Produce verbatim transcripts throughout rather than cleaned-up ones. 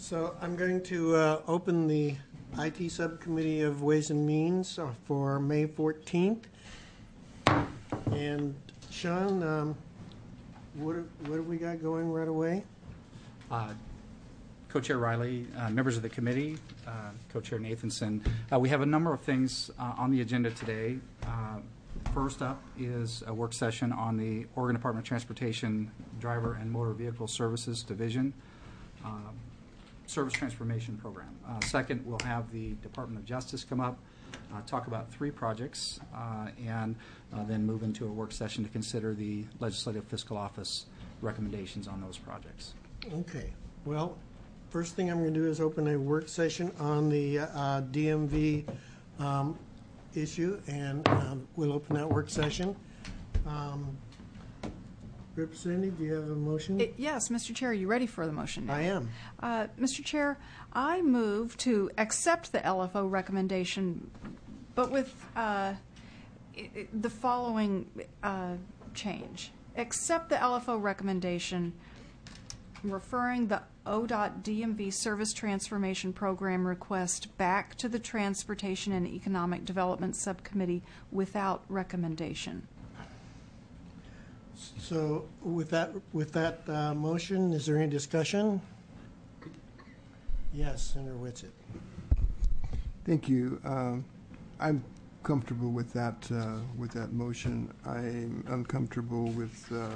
So I'm going to uh, open the I T Subcommittee of Ways and Means for May fourteenth. And Sean, um, what, what have we got going right away? Uh, Co-Chair Riley, uh, members of the committee, uh, Co-Chair Nathanson, uh, we have a number of things uh, on the agenda today. Uh, first up is a work session on the Oregon Department of Transportation Driver and Motor Vehicle Services Division uh, Service Transformation Program. Uh, second, we'll have the Department of Justice come up, uh, talk about three projects, uh, and uh, then move into a work session to consider the Legislative Fiscal Office recommendations on those projects. Okay. Well, first thing I'm going to do is open a work session on the uh, D M V um, issue, and um, we'll open that work session. Um, Representative, do you have a motion? It, yes, Mister Chair, are you ready for the motion now? I am. Uh, Mister Chair, I move to accept the L F O recommendation, but with uh, it, it, the following uh, change. Accept the L F O recommendation referring the O D O T D M V Service Transformation Program request back to the Transportation and Economic Development Subcommittee without recommendation. So with that, with that uh, motion, is there any discussion? Yes, Senator Whitsitt. Thank you. Um, I'm comfortable with that uh, with that motion. I'm uncomfortable with uh,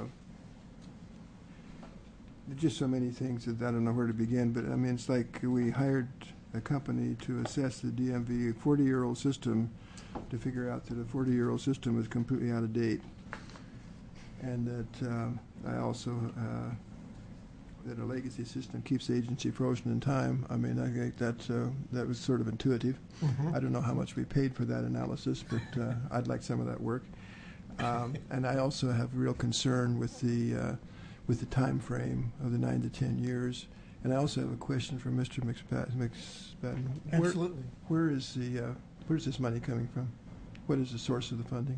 just so many things that I don't know where to begin. But I mean, it's like we hired a company to assess the D M V forty-year-old system to figure out that a forty-year-old system is completely out of date. And that uh, I also, uh, that a legacy system keeps the agency frozen in time. I mean, I think that, uh, that was sort of intuitive. Mm-hmm. I don't know how much we paid for that analysis, but uh, I'd like some of that work. Um, and I also have real concern with the, uh, with the time frame of the nine to ten years. And I also have a question for Mister McSpadden. Absolutely. Where, where is the, uh, where's this money coming from? What is the source of the funding?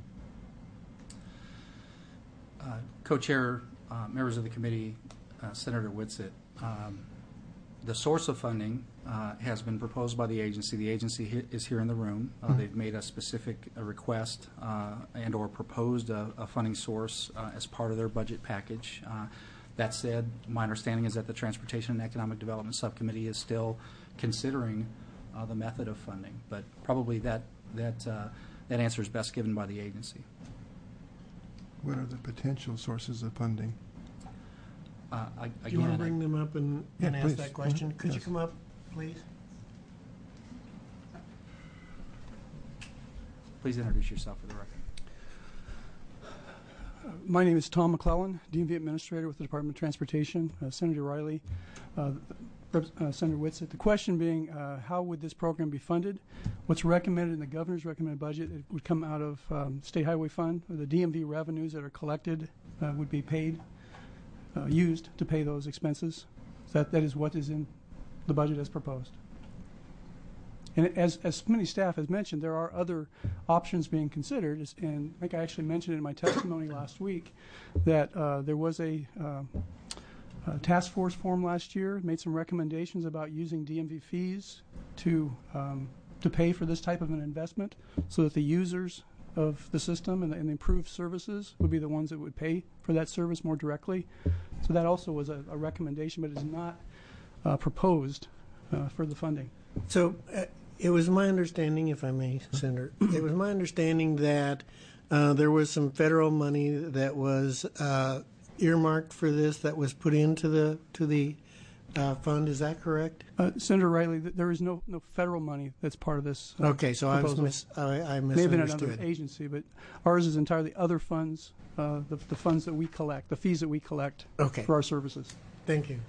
Uh, Co-Chair, uh, members of the committee, uh, Senator Whitsitt, um, the source of funding uh, has been proposed by the agency. The agency he is here in the room. Uh, mm-hmm. They've made a specific a request uh, and or proposed a, a funding source uh, as part of their budget package. Uh, that said, my understanding is that the Transportation and Economic Development Subcommittee is still considering uh, the method of funding, but probably that, that, uh, that answer is best given by the agency. What are the potential sources of funding? Uh, I, again, Do you want to bring them up and, yeah, and ask please. that question? Mm-hmm. Could yes. you come up, please? Please introduce yourself for the record. Uh, my name is Tom McClellan, D M V Administrator with the Department of Transportation. Uh, Senator Riley, uh, uh, Senator Whitsitt. The question being, uh, how would this program be funded? What's recommended in the governor's recommended budget, it would come out of um, State Highway Fund. The D M V revenues that are collected uh, would be paid, uh, used to pay those expenses. So that, that is what is in the budget as proposed. And as, as committee staff has mentioned, there are other options being considered. And I think I actually mentioned in my testimony last week that uh, there was a uh, Uh, task force formed last year, made some recommendations about using D M V fees to um, to pay for this type of an investment, so that the users of the system and the, and the improved services would be the ones that would pay for that service more directly. So that also was a, a recommendation, but it is not uh, proposed uh, for the funding. So uh, it was my understanding, if I may, Senator, it was my understanding that uh, there was some federal money that was uh, earmarked for this that was put into the to the uh, fund. Is that correct? Uh, Senator Riley, th there is no no federal money that's part of this. Uh, okay, so I was mis I, I misunderstood. May have been another agency, but ours is entirely other funds, uh, the the funds that we collect, the fees that we collect okay. for our services. Thank you.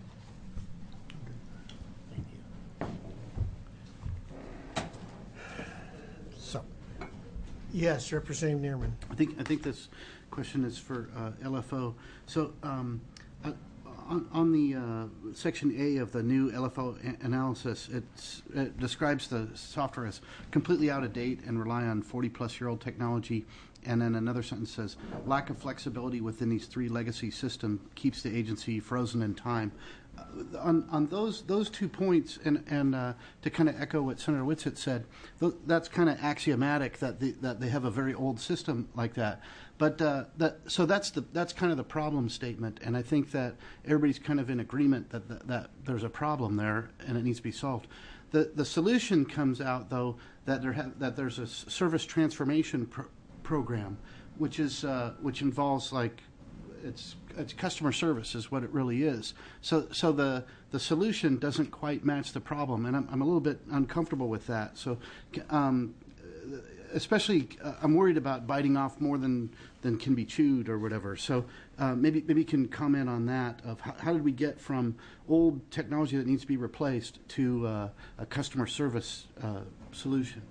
So, yes, Representative Neerman. I think I think this question is for uh, L F O. So um, uh, on, on the uh, section A of the new L F O analysis, it's, it describes the software as completely out of date and rely on forty plus year old technology and then another sentence says, lack of flexibility within these three legacy systems keeps the agency frozen in time. Uh, on, on those those two points, and, and uh, to kind of echo what Senator Whitsitt said, th- that's kind of axiomatic that they, that they have a very old system like that. But uh, that, so that's the that's kind of the problem statement, and I think that everybody's kind of in agreement that, that, that there's a problem there and it needs to be solved. The the solution comes out though that there ha- that there's a service transformation pro- program, which is uh, which involves like it's it's customer service is what it really is. So so the the solution doesn't quite match the problem, and I'm I'm a little bit uncomfortable with that. So. Um, Especially, uh, I'm worried about biting off more than, than can be chewed or whatever. So uh, maybe maybe you can comment on that. Of how, how did we get from old technology that needs to be replaced to uh, a customer service uh, solution?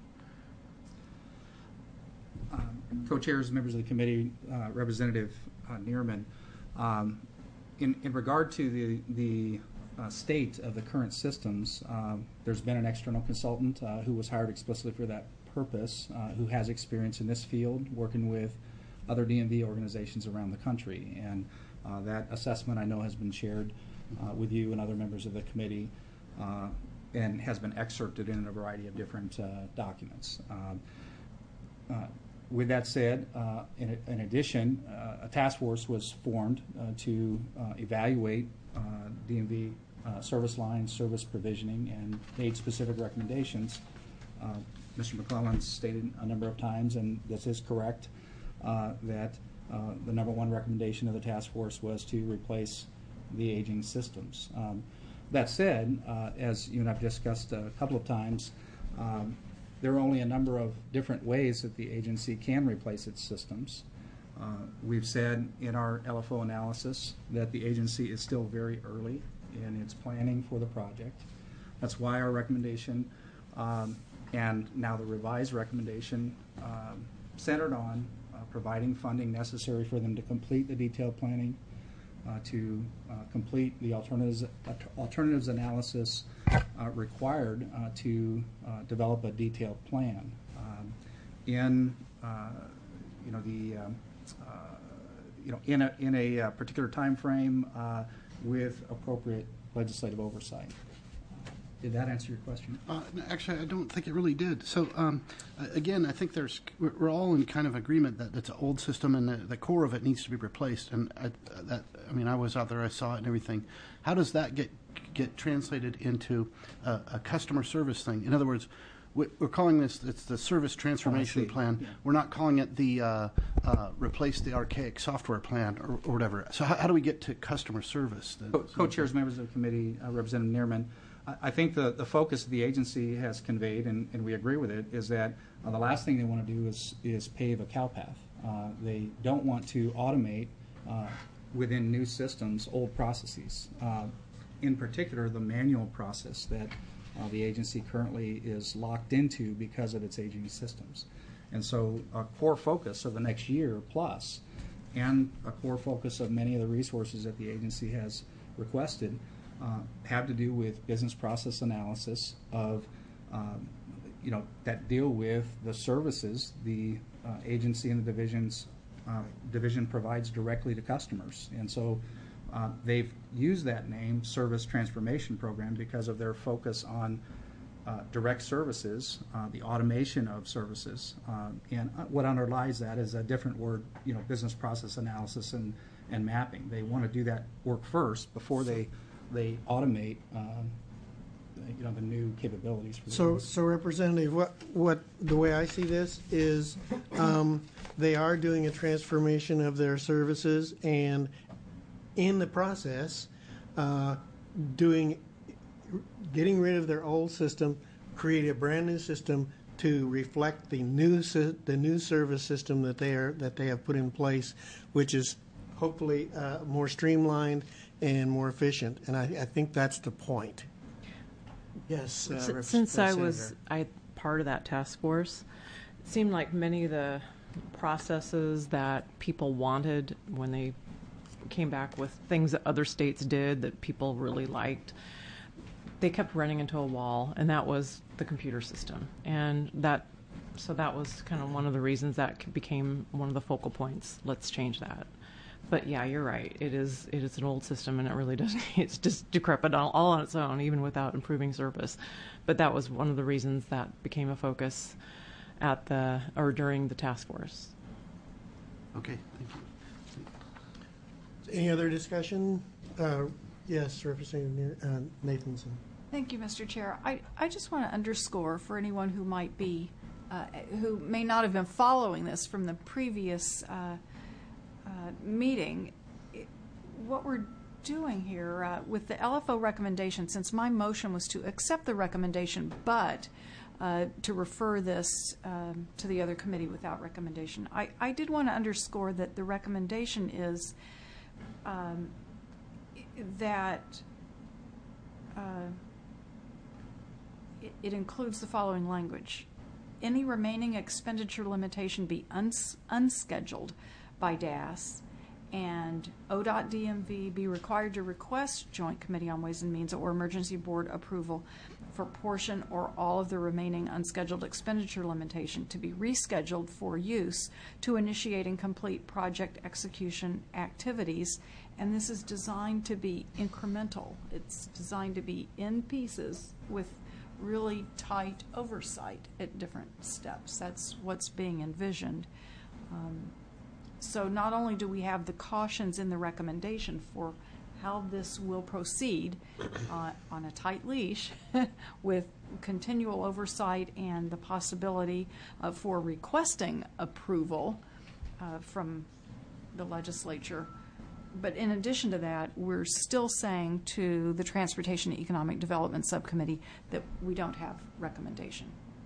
Um, Co-chairs, members of the committee, uh, Representative uh, Neerman, um, in in regard to the the uh, state of the current systems, um, there's been an external consultant uh, who was hired explicitly for that purpose, uh, who has experience in this field, working with other D M V organizations around the country. And uh, that assessment I know has been shared uh, with you and other members of the committee uh, and has been excerpted in a variety of different uh, documents. Um, uh, with that said, uh, in, in addition, uh, a task force was formed uh, to uh, evaluate uh, D M V uh, service lines, service provisioning, and made specific recommendations. Uh, Mister McClellan stated a number of times, and this is correct, uh, that uh, the number one recommendation of the task force was to replace the aging systems. Um, that said, uh, as you and I have discussed a couple of times, um, there are only a number of different ways that the agency can replace its systems. Uh, we've said in our L F O analysis that the agency is still very early in its planning for the project. That's why our recommendation um, and now the revised recommendation um, centered on uh, providing funding necessary for them to complete the detailed planning, uh, to uh, complete the alternatives, uh, alternatives analysis uh, required uh, to uh, develop a detailed plan. Um, in uh, you know the um, uh, you know in a in a uh, particular time frame uh, with appropriate legislative oversight. Did that answer your question? Uh, no, actually, I don't think it really did. So, um, uh, again, I think there's we're, we're all in kind of agreement that it's an old system and the, the core of it needs to be replaced. And I, that I mean, I was out there, I saw it and everything. How does that get get translated into a, a customer service thing? In other words, we, we're calling this it's the service transformation oh, plan. Yeah. We're not calling it the uh, uh, replace the archaic software plan or, or whatever. So, how, how do we get to customer service? The, Co- Co-chairs, members of the committee, uh, Representative Neerman. I think the, the focus the agency has conveyed, and, and we agree with it, is that uh, the last thing they want to do is, is pave a cow path. Uh, they don't want to automate uh, within new systems old processes. Uh, in particular, the manual process that uh, the agency currently is locked into because of its aging systems. And so a core focus of the next year plus, and a core focus of many of the resources that the agency has requested, Uh, have to do with business process analysis of, um, you know, that deal with the services the uh, agency and the divisions uh, division provides directly to customers. And so uh, they've used that name, Service Transformation Program, because of their focus on uh, direct services, uh, the automation of services. Um, and what underlies that is a different word, you know, business process analysis and, and mapping. They want to do that work first before they they automate, um, you know, the new capabilities. For So, so Representative, what, what, the way I see this is, um, they are doing a transformation of their services, and in the process, uh, doing, getting rid of their old system, create a brand new system to reflect the new, sy- the new service system that they are, that they have put in place, which is hopefully uh, more streamlined and more efficient, and I, I think that's the point. Yes, uh, S- Rep- Since uh, I Senator. was I part of that task force, it seemed like many of the processes that people wanted when they came back with things that other states did that people really liked, they kept running into a wall, and that was the computer system. And that So that was kind of one of the reasons that c- became one of the focal points. Let's change that. But yeah, you're right. It is it is an old system, and it really doesn't. It's just decrepit all, all on its own, even without improving service. But that was one of the reasons that became a focus at the or during the task force. Okay, thank you. Any other discussion? Uh, Yes, Representative uh, Nathanson. Thank you, Mister Chair. I, I just want to underscore for anyone who might be, uh, who may not have been following this from the previous uh, uh, meeting, it, what we're doing here uh, with the L F O recommendation, since my motion was to accept the recommendation, but uh, to refer this um, to the other committee without recommendation, I, I did want to underscore that the recommendation is um, that uh, it, it includes the following language. Any remaining expenditure limitation be uns, unscheduled by D A S, and O D O T D M V be required to request Joint Committee on Ways and Means or Emergency Board approval for portion or all of the remaining unscheduled expenditure limitation to be rescheduled for use to initiate and complete project execution activities. And this is designed to be incremental. It's designed to be in pieces with really tight oversight at different steps. That's what's being envisioned. Um, so not only do we have the cautions in the recommendation for how this will proceed uh, on a tight leash with continual oversight and the possibility uh, for requesting approval uh, from the legislature. But in addition to that, we're still saying to the Transportation and Economic Development Subcommittee that we don't have recommendation.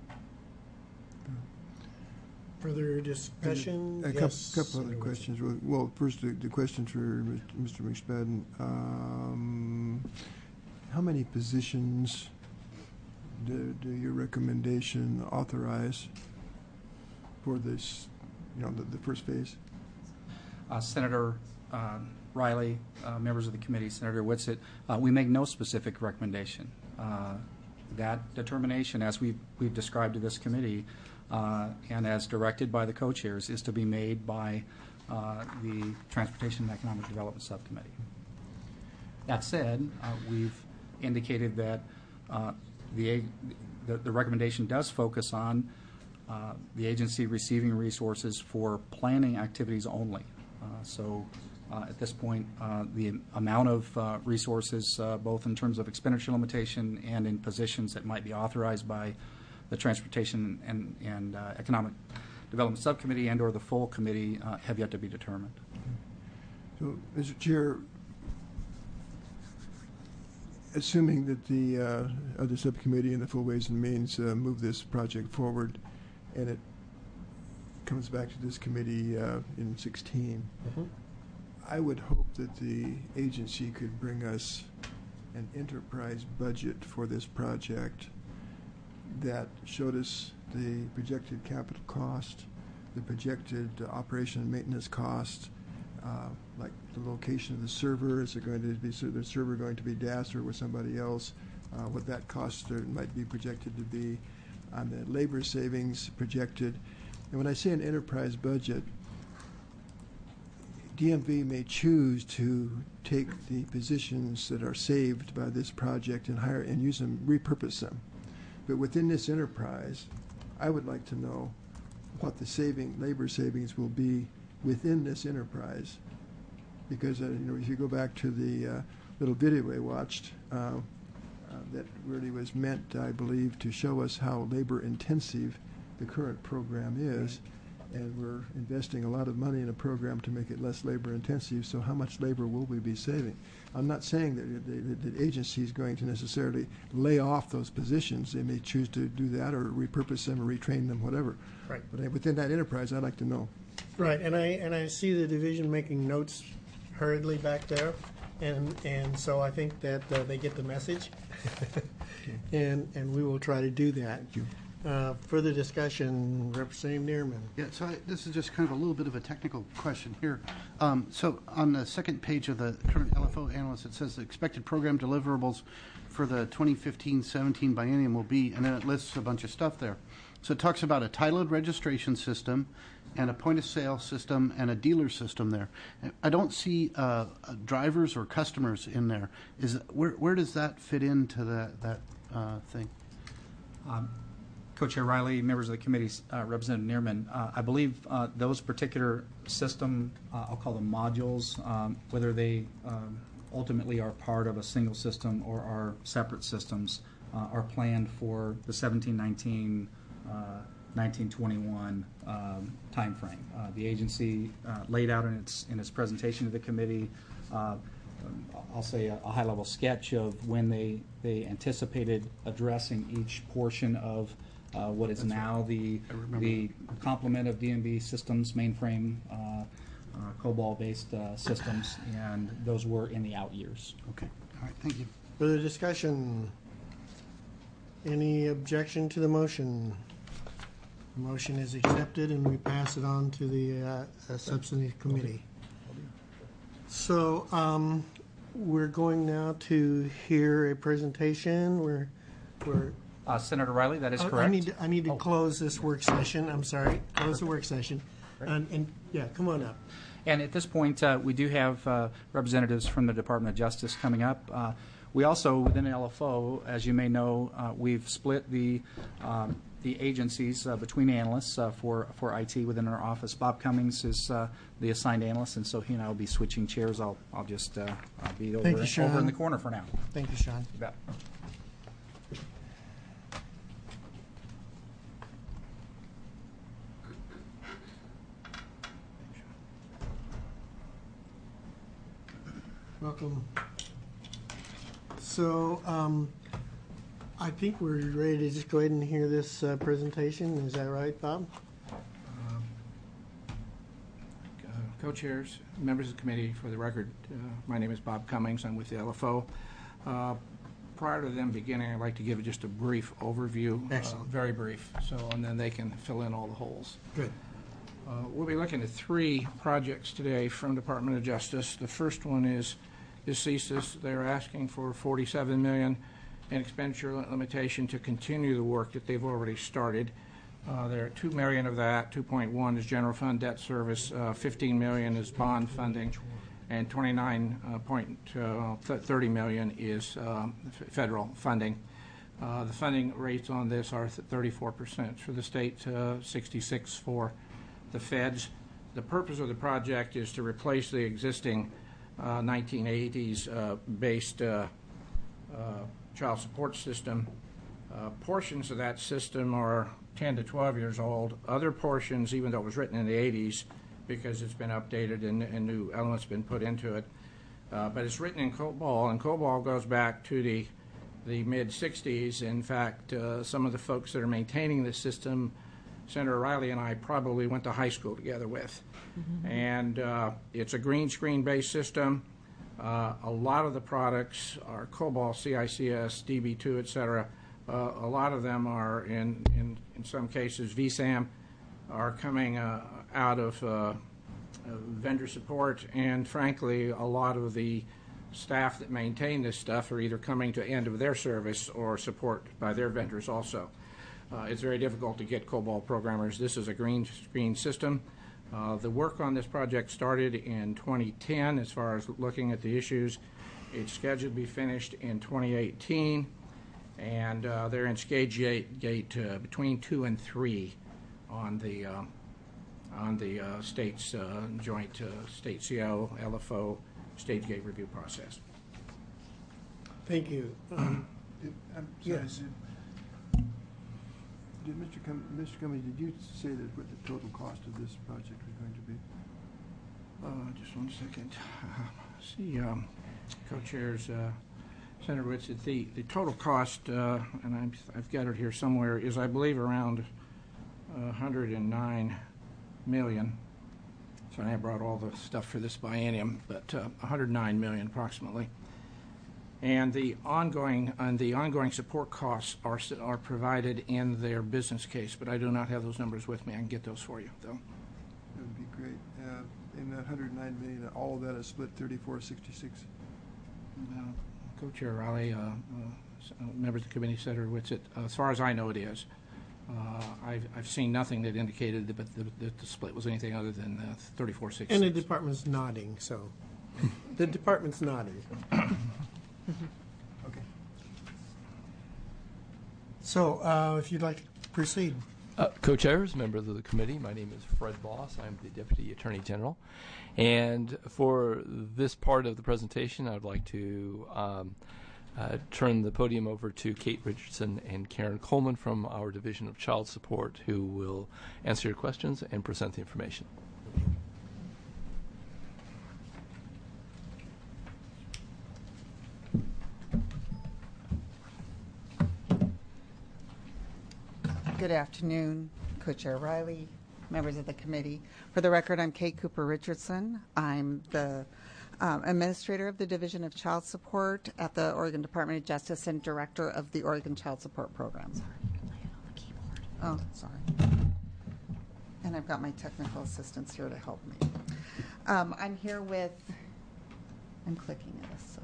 Further discussion? A Yes, couple, couple other Senator questions. Well, well, first, the, the question for Mister McSpadden. Um, how many positions do, do your recommendation authorize for this, you know, the, the first phase? Uh, Senator uh, Riley, uh, members of the committee, Senator Whitsitt, uh, we make no specific recommendation. Uh, that determination, as we've, we've described to this committee, uh, and as directed by the co-chairs, is to be made by uh, the Transportation and Economic Development Subcommittee. That said, uh, we've indicated that uh, the, the, the recommendation does focus on uh, the agency receiving resources for planning activities only. Uh, so uh, at this point, uh, the amount of uh, resources, uh, both in terms of expenditure limitation and in positions that might be authorized by the Transportation and, and uh, Economic Development Subcommittee and or the full committee, uh, have yet to be determined. So, Mister Chair, assuming that the uh, other subcommittee and the full Ways and Means uh, move this project forward, and it comes back to this committee uh, in sixteen, Mm-hmm. I would hope that the agency could bring us an enterprise budget for this project that showed us the projected capital cost, the projected uh, operation and maintenance cost, uh, like the location of the server. Is it going to be so the server going to be D A S or with somebody else? Uh, what that cost uh, might be projected to be, on the labor savings projected. And when I say an enterprise budget, D M V may choose to take the positions that are saved by this project and hire and use them, repurpose them. But within this enterprise, I would like to know what the saving, labor savings will be within this enterprise. Because, uh, you know, if you go back to the uh, little video I watched, uh, uh, that really was meant, I believe, to show us how labor intensive the current program is. And we're investing a lot of money in a program to make it less labor intensive, so how much labor will we be saving? I'm not saying that the, the, the agency is going to necessarily lay off those positions. They may choose to do that or repurpose them or retrain them, whatever. Right. But within that enterprise, I'd like to know. Right, and I, and I see the division making notes hurriedly back there, and, and so I think that uh, they get the message, and, and we will try to do that. Thank you. Uh, Further discussion, Representative Neerman. Yeah, so I, this is just kind of a little bit of a technical question here. Um, so on the second page of the current L F O analyst, it says the expected program deliverables for the twenty fifteen seventeen biennium will be, and then it lists a bunch of stuff there. So it talks about a titled registration system and a point-of-sale system and a dealer system there. I don't see uh, drivers or customers in there. Is where where does that fit into that that uh, thing? Um, Co-Chair Riley, members of the committee, uh, Representative Neerman, uh, I believe uh, those particular system, uh, I'll call them modules, um, whether they um, ultimately are part of a single system or are separate systems, uh, are planned for the seventeen nineteen, uh, nineteen twenty-one um, timeframe. Uh, the agency uh, laid out in its in its presentation to the committee, uh, I'll say a, a high-level sketch of when they they anticipated addressing each portion of uh, what is now the the complement of D M V systems, mainframe, uh, uh, COBOL-based uh, systems, and those were in the out years. Okay. All right. Thank you. Further discussion? Any objection to the motion? The motion is accepted, and we pass it on to the uh, uh, substantive committee. So um, we're going now to hear a presentation. We're, we're Uh, Senator Riley, that is I- correct. I need to, I need to Oh. close this work session. I'm sorry, close the work session. And, and yeah, come on up. And at this point, uh, we do have uh, representatives from the Department of Justice coming up. Uh, we also, within L F O, as you may know, uh, we've split the um, the agencies uh, between analysts uh, for for I T within our office. Bob Cummings is uh, the assigned analyst, and so he and I will be switching chairs. I'll I'll just uh, I'll be over Thank you, Sean. over in the corner for now. Thank you, Sean. You bet. Welcome. So, um, I think we're ready to just go ahead and hear this uh, presentation. Is that right, Bob? Uh, Co-chairs, members of the committee, for the record, uh, my name is Bob Cummings. I'm with the L F O. Uh, prior to them beginning, I'd like to give just a brief overview. Excellent. Uh, very brief, so, and then they can fill in all the holes. Good. Uh, we'll be looking at three projects today from Department of Justice. The first one is is CSIS. They're asking for forty-seven million dollars in expenditure limitation to continue the work that they've already started. Uh, there are two million dollars of that. two point one is general fund debt service. Uh, fifteen million dollars is bond funding, and twenty-nine point three million dollars is um, f- federal funding. Uh, the funding rates on this are thirty-four percent for the state, uh, sixty-six for the feds. The purpose of the project is to replace the existing uh, nineteen eighties uh, based uh, uh, child support system. Uh, portions of that system are ten to twelve years old. Other portions, even though it was written in the eighties, because it's been updated and, and new elements been put into it, uh, but it's written in COBOL, and COBOL goes back to the the mid sixties. In fact, uh, some of the folks that are maintaining the system, Senator Riley and I probably went to high school together with. Mm-hmm. And uh, it's a green screen based system. Uh, a lot of the products are COBOL, C I C S, D B two, et cetera. Uh, a lot of them are, in, in, in some cases, V SAM, are coming uh, out of uh, uh, vendor support. And frankly, a lot of the staff that maintain this stuff are either coming to end of their service or support by their vendors also. Uh, it's very difficult to get COBOL programmers. This is a green screen system. Uh, the work on this project started in twenty ten as far as looking at the issues. It's scheduled to be finished in twenty eighteen, and uh, they're in stage gate, gate uh, between two and three on the uh, on the uh, state's uh, joint uh, state C O, L F O stage gate review process. Thank you. Um, Did- I'm sorry, Yes. did- Did Mister Cum, Mister Cummings, did you say that what the total cost of this project was going to be? Uh, just one second. Uh, see, um, co-chairs, uh, Senator Whitsitt, the, the total cost, uh, and I'm, I've got it here somewhere, is I believe around uh, one hundred nine million. So I brought all the stuff for this biennium, but uh, one hundred nine million approximately. And the ongoing and the ongoing support costs are are provided in their business case, but I do not have those numbers with me. I can get those for you, though. That would be great. Uh, in that one hundred nine million, all of that is split thirty-four sixty-six. Uh, Co-Chair Riley, uh, uh, members of the committee, Senator Whitsitt, uh, as far as I know, it is. Uh, I've, I've seen nothing that indicated that the, that the split was anything other than uh, thirty-four sixty-six. And the department's nodding, so, the department's nodding. Okay. So, uh, if you'd like to proceed. Uh, Co-chairs, members of the committee, my name is Fred Voss. I'm the Deputy Attorney General. And for this part of the presentation, I'd like to um, uh, turn the podium over to Kate Richardson and Karen Coleman from our Division of Child Support, who will answer your questions and present the information. Good afternoon, Co-Chair Riley, members of the committee. For the record, I'm Kate Cooper Richardson. I'm the um, administrator of the Division of Child Support at the Oregon Department of Justice and director of the Oregon Child Support Program. Sorry, lay it on the keyboard. Oh, sorry. And I've got my technical assistants here to help me. Um, I'm here with, I'm clicking this, so.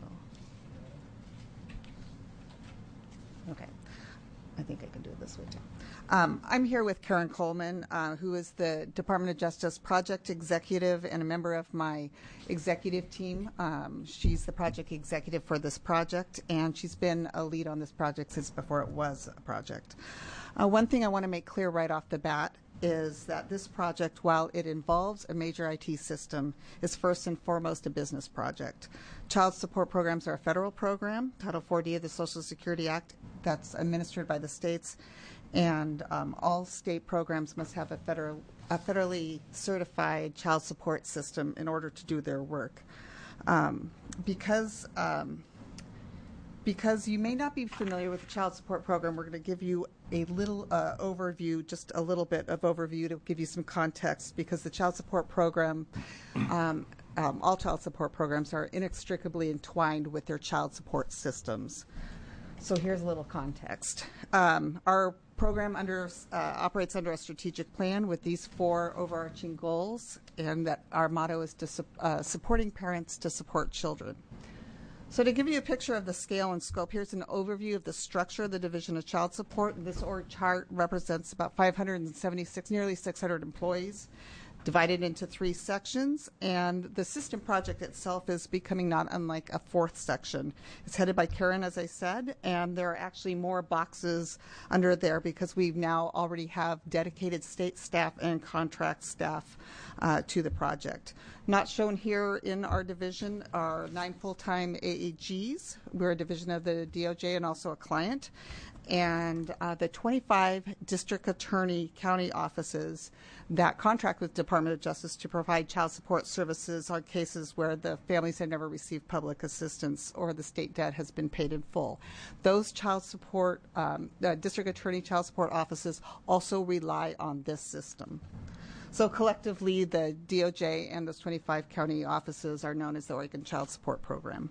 Okay. I think I can do it this way too. Um, I'm here with Karen Coleman, uh, who is the Department of Justice project executive and a member of my executive team. Um, she's the project executive for this project, and she's been a lead on this project since before it was a project. Uh, one thing I want to make clear right off the bat is that this project, while it involves a major I T system, is first and foremost a business project. Child support programs are a federal program, Title four D of the Social Security Act, that's administered by the states, and um, all state programs must have a, federal, a federally certified child support system in order to do their work. Um, because um, Because you may not be familiar with the child support program, we're going to give you a little uh, overview, just a little bit of overview to give you some context, because the child support program, um, um, all child support programs are inextricably entwined with their child support systems. So here's a little context. Um, our program under, uh, operates under a strategic plan with these four overarching goals, and that our motto is to su- uh, supporting parents to support children. So to give you a picture of the scale and scope, here's an overview of the structure of the Division of Child Support. This org chart represents about five hundred seventy-six, nearly six hundred employees, divided into three sections. And the system project itself is becoming not unlike a fourth section. It's headed by Karen, as I said, and there are actually more boxes under there because we now already have dedicated state staff and contract staff uh, to the project. Not shown here in our division are nine full-time A A Gs. We're a division of the D O J and also a client. And uh, the twenty-five district attorney county offices that contract with Department of Justice to provide child support services on cases where the families have never received public assistance or the state debt has been paid in full. Those child support, um, the district attorney child support offices also rely on this system. So collectively, the D O J and those twenty-five county offices are known as the Oregon Child Support Program.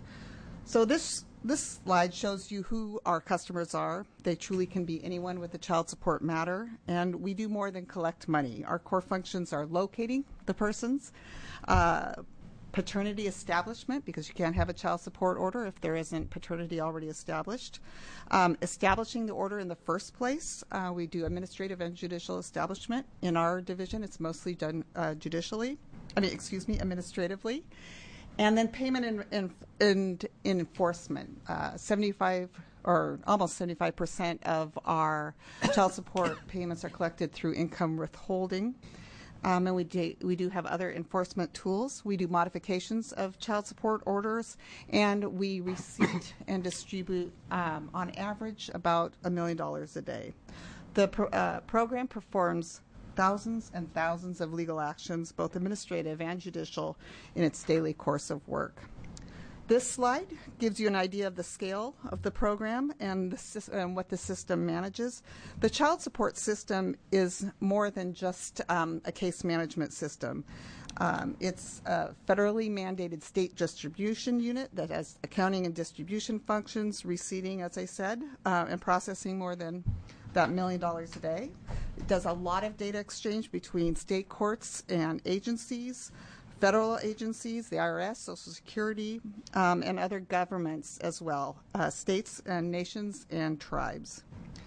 So this this slide shows you who our customers are. They truly can be anyone with a child support matter, and we do more than collect money. Our core functions are locating the persons, uh, paternity establishment, because you can't have a child support order if there isn't paternity already established. Um, establishing the order in the first place, uh, we do administrative and judicial establishment. In our division, it's mostly done uh, judicially, I mean, excuse me, administratively. And then payment and, and, and enforcement, uh, seventy-five or almost seventy-five percent of our child support payments are collected through income withholding. Um, and we do, we do have other enforcement tools. We do modifications of child support orders, and we receipt and distribute, um, on average, about a million dollars a day. The pro, uh, program performs thousands and thousands of legal actions, both administrative and judicial, in its daily course of work. This slide gives you an idea of the scale of the program and, the, and what the system manages. The child support system is more than just um, a case management system. Um, it's a federally mandated state distribution unit that has accounting and distribution functions, receiving, as I said, uh, and processing more than that million dollars a day. It does a lot of data exchange between state courts and agencies, federal agencies, the I R S, Social Security, um, and other governments as well, uh, states and nations and tribes.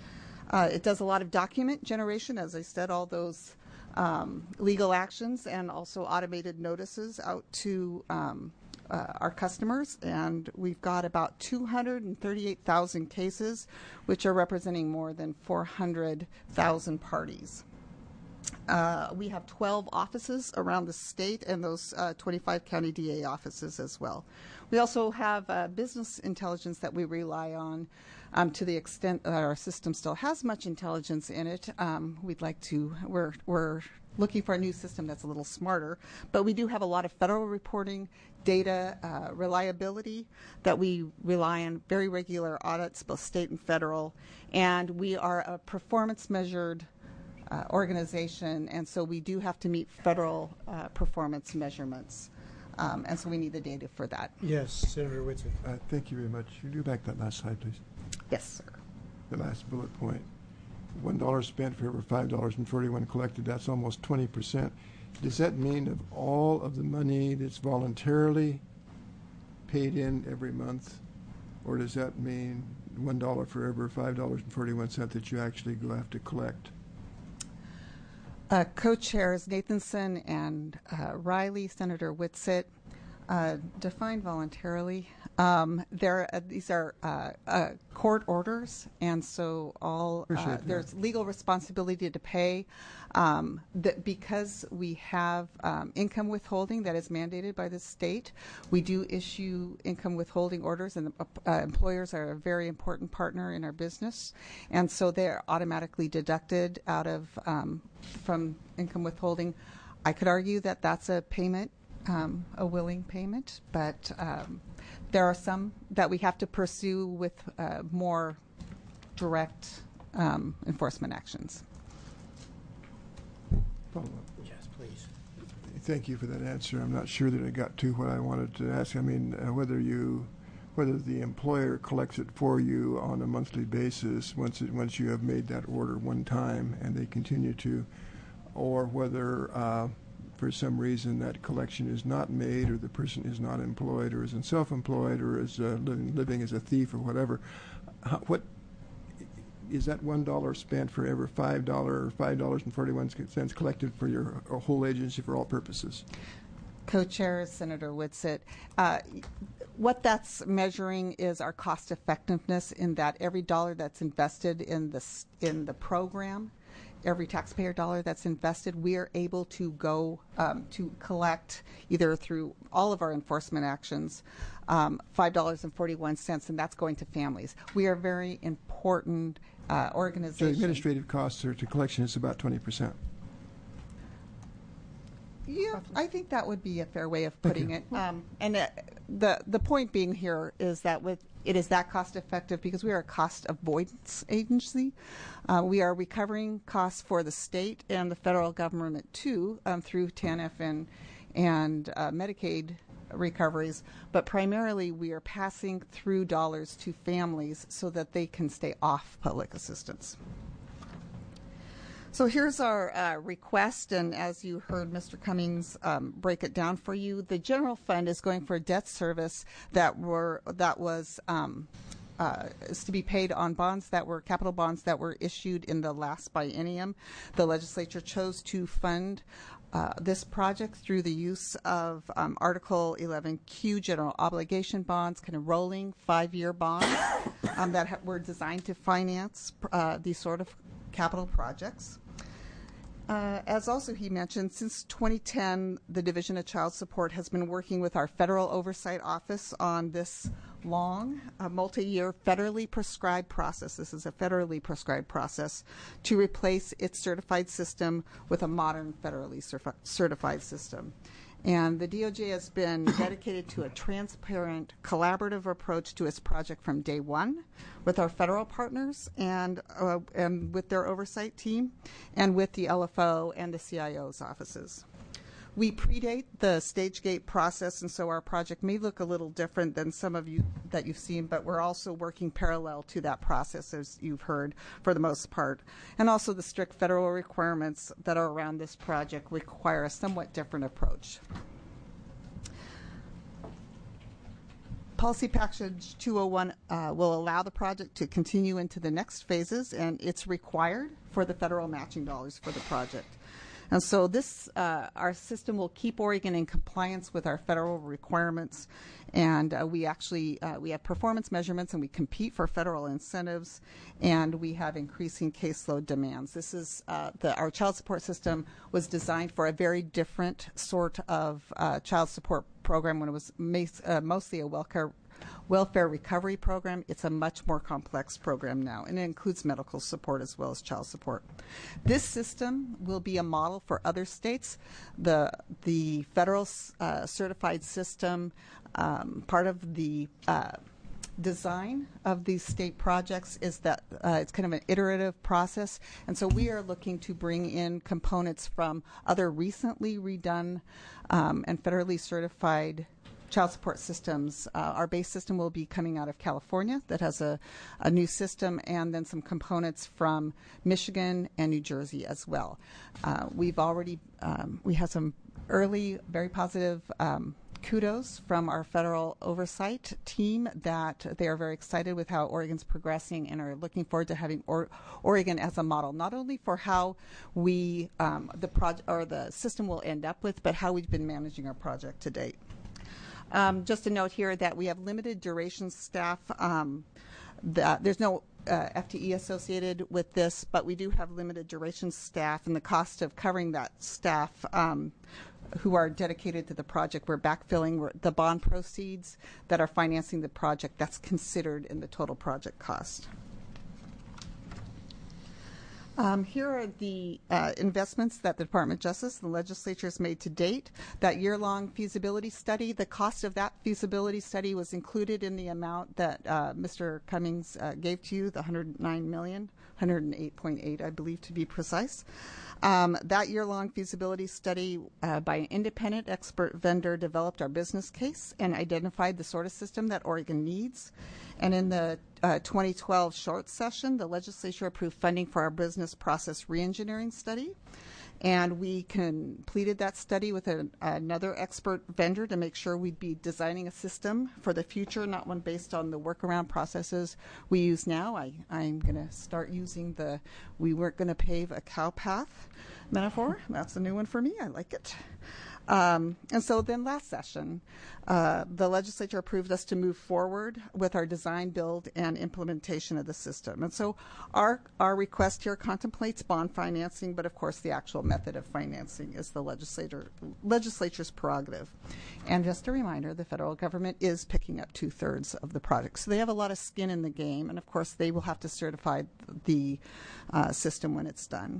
Uh, it does a lot of document generation, as I said, all those um, legal actions, and also automated notices out to um, uh, our customers. And we've got about two hundred thirty-eight thousand cases, which are representing more than four hundred thousand parties. Uh, we have twelve offices around the state, and those uh, twenty-five county D A offices as well. We also have uh, business intelligence that we rely on um, to the extent that our system still has much intelligence in it. Um, we'd like to, we're, we're looking for a new system that's a little smarter, but we do have a lot of federal reporting, data uh, reliability that we rely on, very regular audits, both state and federal, and we are a performance measured Uh, organization, and so we do have to meet federal uh, performance measurements, um, and so we need the data for that. Yes, Senator Whitson. Uh, thank you very much. Can you do back that last slide, please? Yes, sir. The last bullet point. One dollar spent for every five dollars and forty-one collected. That's almost twenty percent. Does that mean of all of the money that's voluntarily paid in every month, or does that mean one dollar for every five dollars and forty-one cents that you actually go have to collect? Uh, co-chairs Nathanson and uh, Riley, Senator Whitsitt, uh, define voluntarily. Um, there, uh, these are uh, uh, court orders, and so all uh, there's legal responsibility to pay. Um, that because we have um, income withholding that is mandated by the state, we do issue income withholding orders, and the, uh, employers are a very important partner in our business, and so they're automatically deducted out of um, from income withholding. I could argue that that's a payment, um, a willing payment, but um, there are some that we have to pursue with uh, more direct um, enforcement actions. Yes, please. Thank you for that answer. I'm not sure that I got to what I wanted to ask. I mean, uh, whether you, whether the employer collects it for you on a monthly basis once it, once you have made that order one time and they continue to, or whether uh, for some reason that collection is not made, or the person is not employed, or is self-employed, or is uh, living, living as a thief, or whatever. How, what is that one dollar spent for every five dollars or five dollars and forty-one cents collected for your whole agency for all purposes? Co-chair Senator Whitsitt. Uh, what that's measuring is our cost effectiveness, in that every dollar that's invested in the in the program, every taxpayer dollar that's invested, we are able to go um, to collect either through all of our enforcement actions um, five dollars and forty-one cents, and that's going to families. We are a very important uh, organization. So administrative costs or to collection is about twenty percent. Yeah, I think that would be a fair way of putting it. Um, and uh, the the point being here is that with it is that cost effective because we are a cost avoidance agency. Uh, we are recovering costs for the state and the federal government too um, through T A N F and and uh, Medicaid recoveries, but primarily we are passing through dollars to families so that they can stay off public assistance. So here's our uh, request, and as you heard Mister Cummings um, break it down for you, the general fund is going for debt service that were that was um, uh, is to be paid on bonds that were capital bonds that were issued in the last biennium. The legislature chose to fund uh, this project through the use of um, Article eleven Q general obligation bonds, kind of rolling five-year bonds um, that ha- were designed to finance uh, these sort of capital projects. Uh, as also he mentioned, since twenty ten, the Division of Child Support has been working with our Federal Oversight Office on this long, uh, multi-year federally prescribed process. This is a federally prescribed process to replace its certified system with a modern federally certi- certified system. And the D O J has been dedicated to a transparent, collaborative approach to its project from day one with our federal partners and, uh, and with their oversight team and with the L F O and the C I O's offices. We predate the stage gate process, and so our project may look a little different than some of you that you've seen, but we're also working parallel to that process, as you've heard, for the most part. And also the strict federal requirements that are around this project require a somewhat different approach. Policy Package two oh one uh, will allow the project to continue into the next phases, and it's required for the federal matching dollars for the project. And so this, uh, our system will keep Oregon in compliance with our federal requirements, and uh, we actually uh, we have performance measurements, and we compete for federal incentives, and we have increasing caseload demands. This is uh, the our child support system was designed for a very different sort of uh, child support program when it was mas- uh, mostly a welfare welfare recovery program. It's a much more complex program now, and it includes medical support as well as child support. This system will be a model for other states. The the federal uh, certified system, um, part of the uh, design of these state projects is that uh, it's kind of an iterative process, and so we are looking to bring in components from other recently redone um, and federally certified child support systems. Uh, our base system will be coming out of California that has a, a new system, and then some components from Michigan and New Jersey as well. Uh, we've already, um, we have some early, very positive um, kudos from our federal oversight team that they are very excited with how Oregon's progressing and are looking forward to having or- Oregon as a model, not only for how we, um, the project or the system will end up with, but how we've been managing our project to date. Um, just a note here that we have limited duration staff. Um, that there's no uh, F T E associated with this, but we do have limited duration staff, and the cost of covering that staff um, who are dedicated to the project, we're backfilling we're, the bond proceeds that are financing the project. That's considered in the total project cost. Um, here are the uh, investments that the Department of Justice and the legislature has made to date. That year-long feasibility study, the cost of that feasibility study was included in the amount that uh, Mister Cummings uh, gave to you, the one hundred nine million dollars, one hundred eight point eight, I believe, to be precise. Um, that year-long feasibility study uh, by an independent expert vendor developed our business case and identified the sort of system that Oregon needs. And in the uh, twenty twelve short session, the legislature approved funding for our business process reengineering study. And we completed that study with a, another expert vendor to make sure we'd be designing a system for the future, not one based on the workaround processes we use now. I, I'm going to start using the we weren't going to pave a cow path metaphor. That's a new one for me. I like it. Um, and so then last session, uh, the legislature approved us to move forward with our design, build, and implementation of the system. And so our our request here contemplates bond financing, but of course the actual method of financing is the legislator legislature's prerogative. And just a reminder, the federal government is picking up two-thirds of the project. So they have a lot of skin in the game, and of course they will have to certify the uh, system when it's done.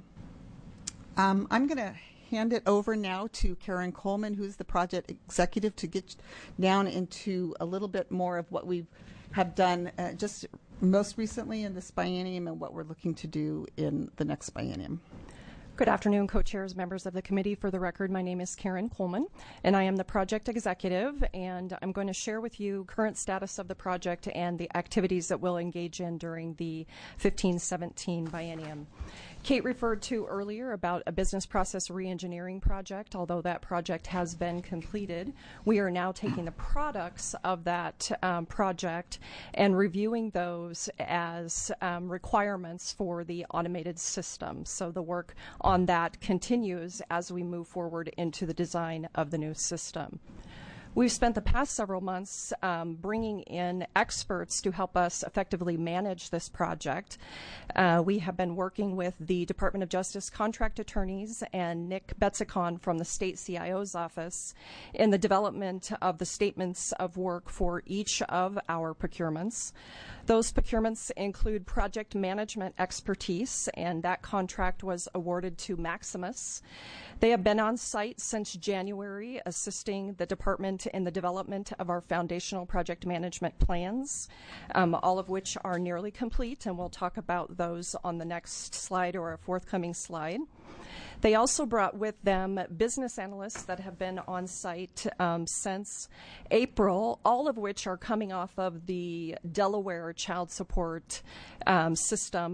Um, I'm going to hand it over now to Karen Coleman, who's the project executive, to get down into a little bit more of what we have done uh, just most recently in this biennium and what we're looking to do in the next biennium. Good afternoon, co-chairs, members of the committee. For the record, my name is Karen Coleman, and I am the project executive, and I'm going to share with you current status of the project and the activities that we'll engage in during the fifteen seventeen biennium. Kate referred to earlier about a business process reengineering project. Although that project has been completed, we are now taking the products of that um, project and reviewing those as um, requirements for the automated system. So the work on that continues as we move forward into the design of the new system. We've spent the past several months um, bringing in experts to help us effectively manage this project. Uh, we have been working with the Department of Justice contract attorneys and Nick Betzicon from the State C I O's office in the development of the statements of work for each of our procurements. Those procurements include project management expertise, and that contract was awarded to Maximus. They have been on site since January, assisting the department in the development of our foundational project management plans, um, all of which are nearly complete, and we'll talk about those on the next slide or a forthcoming slide. They also brought with them business analysts that have been on site um, since April, all of which are coming off of the Delaware child support um, system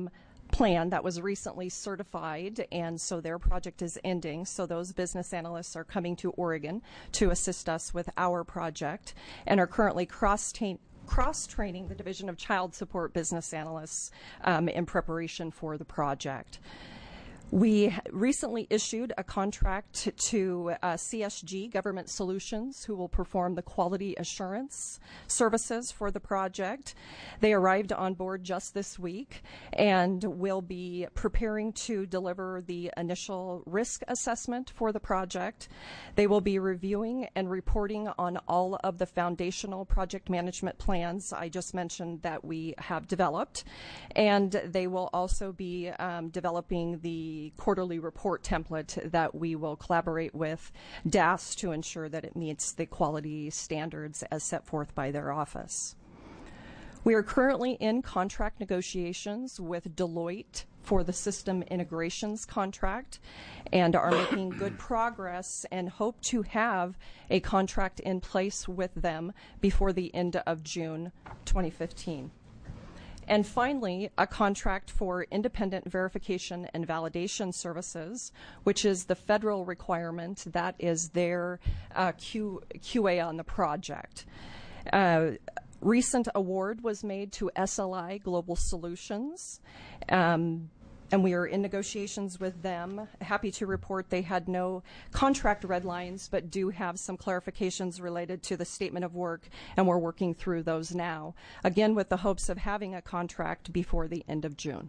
plan that was recently certified, and so their project is ending. So those business analysts are coming to Oregon to assist us with our project and are currently cross-training cross-training the Division of Child Support business analysts um, in preparation for the project. We recently issued a contract to uh, C S G Government Solutions, who will perform the quality assurance services for the project. They arrived on board just this week and will be preparing to deliver the initial risk assessment for the project. They will be reviewing and reporting on all of the foundational project management plans I just mentioned that we have developed, and they will also be um, developing the quarterly report template that we will collaborate with D A S to ensure that it meets the quality standards as set forth by their office. We are currently in contract negotiations with Deloitte for the system integrations contract and are making good progress and hope to have a contract in place with them before the end of June twenty fifteen. And finally, a contract for independent verification and validation services, which is the federal requirement that is their uh, Q, QA on the project. Uh, recent award was made to S L I Global Solutions, um, and we are in negotiations with them. Happy to report they had no contract red lines, but do have some clarifications related to the statement of work, and we're working through those now, again with the hopes of having a contract before the end of June.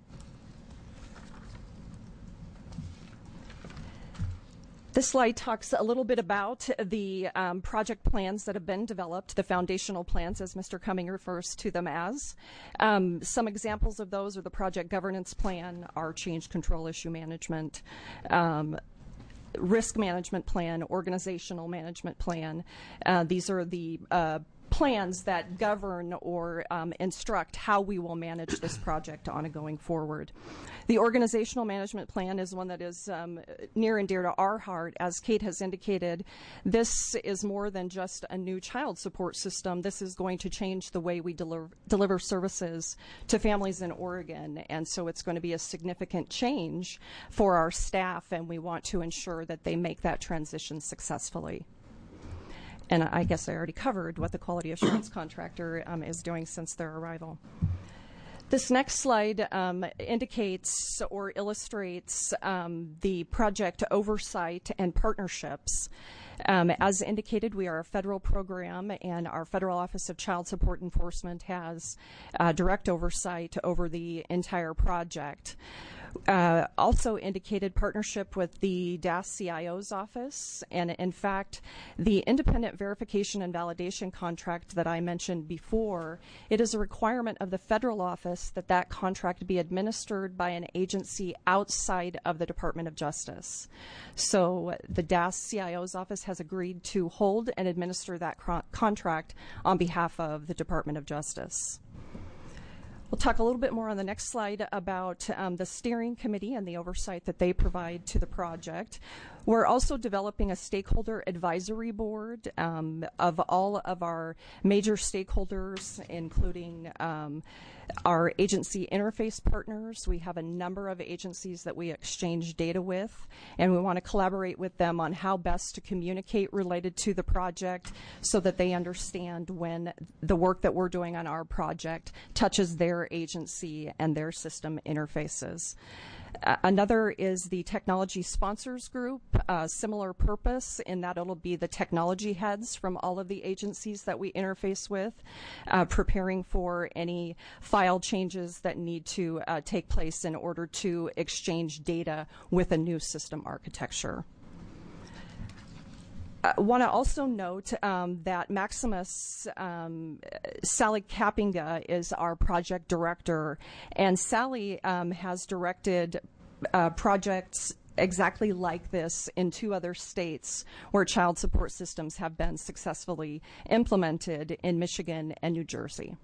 This slide talks a little bit about the um, project plans that have been developed, the foundational plans, as Mister Cumming refers to them as. Um, some examples of those are the project governance plan, our change control issue management, um, risk management plan, organizational management plan. Uh, these are the uh, plans that govern or um, instruct how we will manage this project on a going forward. The organizational management plan is one that is um, near and dear to our heart. As Kate has indicated, this is more than just a new child support system. This is going to change the way we deliver, deliver services to families in Oregon, and so it's going to be a significant change for our staff, and we want to ensure that they make that transition successfully. And I guess I already covered what the quality assurance contractor um, is doing since their arrival. This next slide um, indicates or illustrates um, the project oversight and partnerships. Um, as indicated, we are a federal program, and our Federal Office of Child Support Enforcement has uh, direct oversight over the entire project. Uh, also indicated partnership with the D A S C I O's office, and in fact, the independent verification and validation contract that I mentioned before, it is a requirement of the federal office that that contract be administered by an agency outside of the Department of Justice. So the D A S C I O's office has agreed to hold and administer that co- contract on behalf of the Department of Justice. We'll talk a little bit more on the next slide about um, the steering committee and the oversight that they provide to the project. We're also developing a stakeholder advisory board um, of all of our major stakeholders, including um, our agency interface partners. We have a number of agencies that we exchange data with, and we want to collaborate with them on how best to communicate related to the project so that they understand when the work that we're doing on our project touches their agency and their system interfaces. Uh, another is the technology sponsors group, uh, similar purpose in that it'll be the technology heads from all of the agencies that we interface with, uh, preparing for any file changes that need to uh, take place in order to exchange data with a new system architecture. I want to also note um, that Maximus, um, Sally Kappinga is our project director, and Sally um, has directed uh, projects exactly like this in two other states where child support systems have been successfully implemented in Michigan and New Jersey.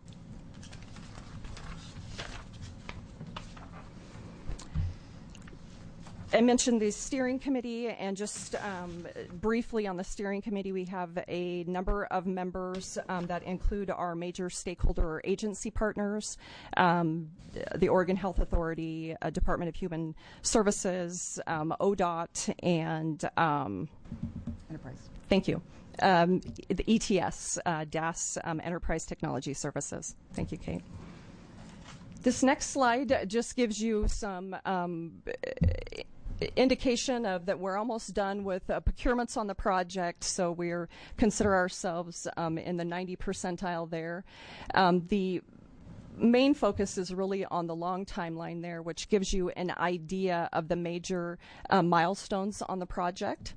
I mentioned the steering committee, and just um, briefly on the steering committee, we have a number of members um, that include our major stakeholder or agency partners, um, the Oregon Health Authority, uh, Department of Human Services, um, O D O T, and um, Enterprise. Thank you. Um, the E T S, uh, D A S, um, Enterprise Technology Services. Thank you, Kate. This next slide just gives you some um, indication of that we're almost done with uh, procurements on the project, so we're consider ourselves um, in the ninety percentile there. Um, the main focus is really on the long timeline there, which gives you an idea of the major uh, milestones on the project.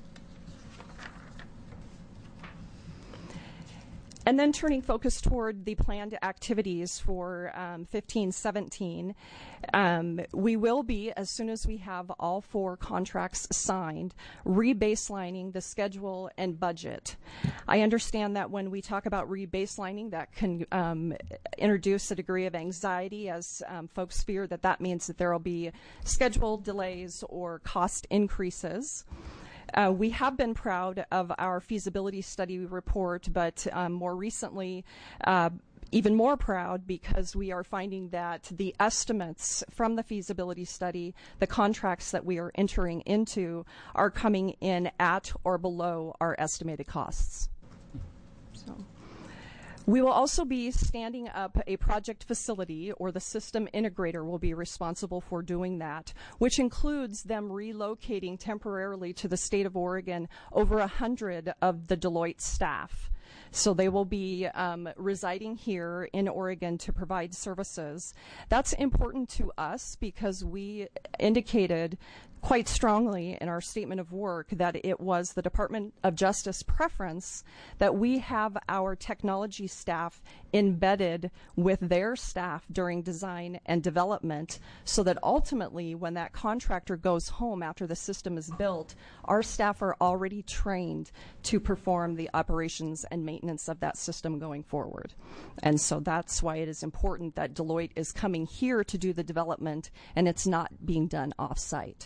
And then turning focus toward the planned activities for um, fifteen seventeen, um, we will be, as soon as we have all four contracts signed, rebaselining the schedule and budget. I understand that when we talk about rebaselining, that can um, introduce a degree of anxiety, as um, folks fear that that means that there will be schedule delays or cost increases. Uh, we have been proud of our feasibility study report, but um, more recently, uh, even more proud because we are finding that the estimates from the feasibility study, the contracts that we are entering into, are coming in at or below our estimated costs. So. We will also be standing up a project facility, or the system integrator will be responsible for doing that, which includes them relocating temporarily to the state of Oregon over a hundred of the Deloitte staff. So they will be um, residing here in Oregon to provide services. That's important to us because we indicated quite strongly in our statement of work that it was the Department of Justice preference that we have our technology staff embedded with their staff during design and development, so that ultimately when that contractor goes home after the system is built, our staff are already trained to perform the operations and maintenance of that system going forward. And so that's why it is important that Deloitte is coming here to do the development and it's not being done off-site.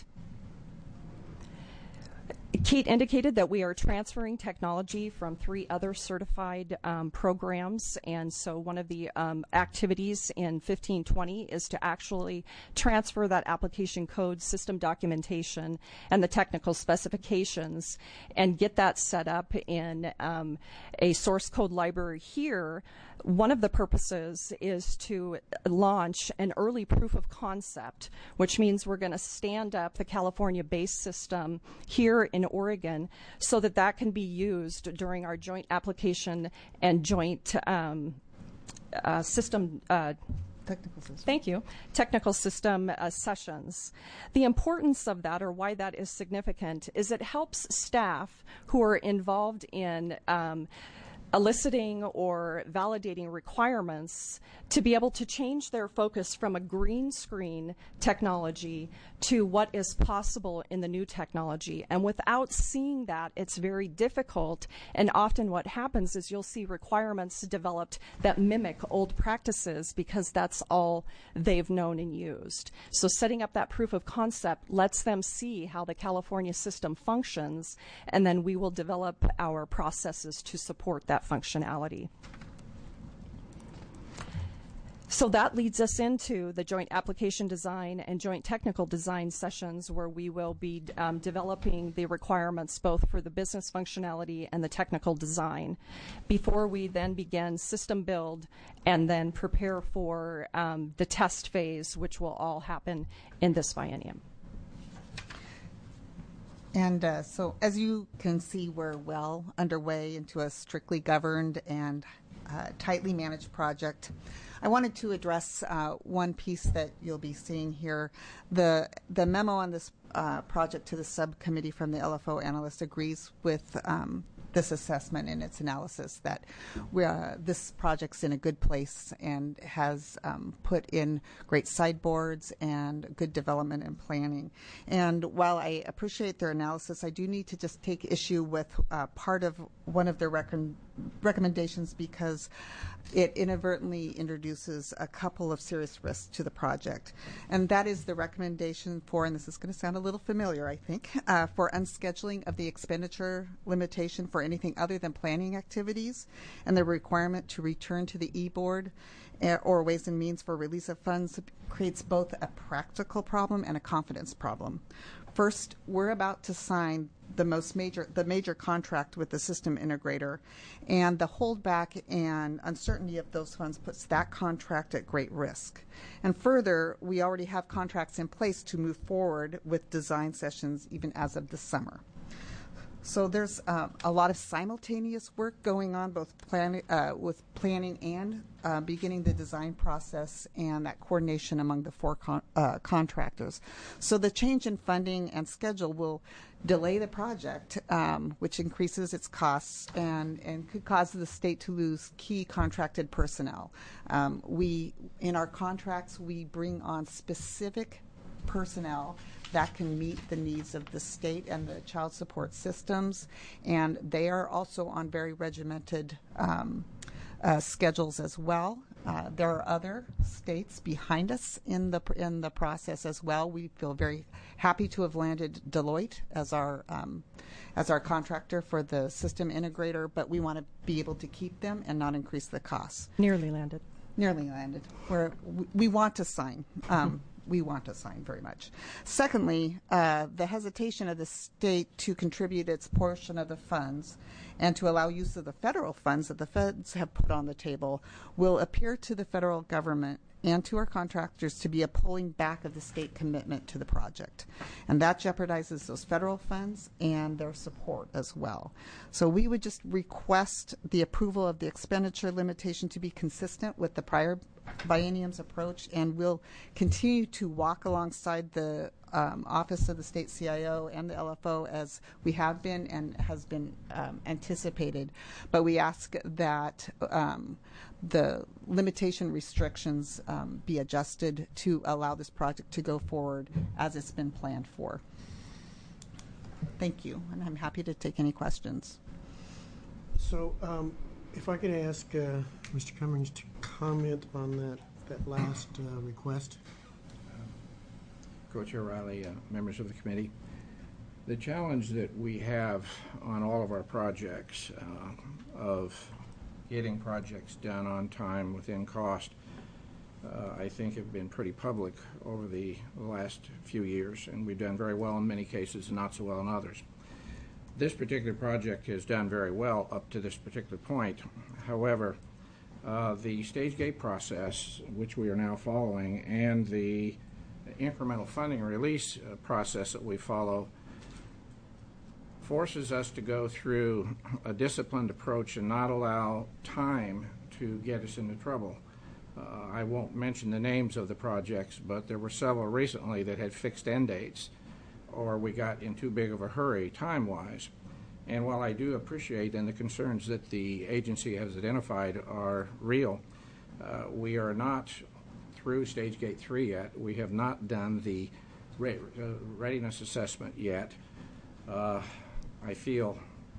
Kate indicated that we are transferring technology from three other certified um, programs, and so one of the um, activities in fifteen twenty is to actually transfer that application code, system documentation, and the technical specifications, and get that set up in um, a source code library here. One of the purposes is to launch an early proof of concept, which means we're going to stand up the California-based system here in Oregon so that that can be used during our joint application and joint um, uh, system uh, Technical system. Thank you. Technical system uh, sessions. The importance of that, or why that is significant, is it helps staff who are involved in um, eliciting or validating requirements to be able to change their focus from a green screen technology to what is possible in the new technology. And without seeing that, it's very difficult. And often what happens is you'll see requirements developed that mimic old practices because that's all they've known and used. So setting up that proof of concept lets them see how the California system functions, and then we will develop our processes to support that functionality. So that leads us into the joint application design and joint technical design sessions, where we will be um, developing the requirements both for the business functionality and the technical design, before we then begin system build and then prepare for um, the test phase, which will all happen in this biennium. And uh, so, as you can see, we're well underway into a strictly governed and uh, tightly managed project. I wanted to address uh, one piece that you'll be seeing here. The the memo on this uh, project to the subcommittee from the L F O analyst agrees with um, this assessment and its analysis that we, uh, this project's in a good place and has um, put in great sideboards and good development and planning. And while I appreciate their analysis, I do need to just take issue with uh, part of one of their recon recommendations because it inadvertently introduces a couple of serious risks to the project. And that is the recommendation for, and this is going to sound a little familiar, I think, uh, for unscheduling of the expenditure limitation for anything other than planning activities, and the requirement to return to the E-Board uh, or Ways and Means for release of funds creates both a practical problem and a confidence problem. First, we're about to sign the most major, the major contract with the system integrator, and the holdback and uncertainty of those funds puts that contract at great risk. And further, we already have contracts in place to move forward with design sessions even as of this summer. So there's uh, a lot of simultaneous work going on, both plan, uh, with planning and uh, beginning the design process, and that coordination among the four con uh, contractors. So the change in funding and schedule will delay the project, um, which increases its costs and, and could cause the state to lose key contracted personnel. Um, we, in our contracts, we bring on specific personnel that can meet the needs of the state and the child support systems, and they are also on very regimented um, uh, schedules as well. Uh, there are other states behind us in the in the process as well. We feel very happy to have landed Deloitte as our um, as our contractor for the system integrator, but we want to be able to keep them and not increase the costs. Nearly landed. Nearly landed. We're, we, we want to sign. Um, we want to sign very much. Secondly, uh, the hesitation of the state to contribute its portion of the funds and to allow use of the federal funds that the feds have put on the table will appear to the federal government and to our contractors to be a pulling back of the state commitment to the project. And that jeopardizes those federal funds and their support as well. So we would just request the approval of the expenditure limitation to be consistent with the prior biennium's approach, and we'll continue to walk alongside the um, Office of the State C I O and the L F O as we have been and has been um, anticipated. But we ask that um, the limitation restrictions um, be adjusted to allow this project to go forward as it's been planned for. Thank you, and I'm happy to take any questions. So um, if I could ask uh, Mister Cummings to comment on that, that last uh, request. Co-Chair Riley, uh, members of the committee, the challenge that we have on all of our projects uh, of getting projects done on time within cost, uh, I think have been pretty public over the last few years, and we've done very well in many cases and not so well in others. This particular project has done very well up to this particular point. However, uh, the stage gate process, which we are now following, and the incremental funding release uh, process that we follow forces us to go through a disciplined approach and not allow time to get us into trouble. Uh, I won't mention the names of the projects, but there were several recently that had fixed end dates, or we got in too big of a hurry time-wise. And while I do appreciate and the concerns that the agency has identified are real, uh, we are not through stage gate three yet. We have not done the re uh, readiness assessment yet. Uh, I feel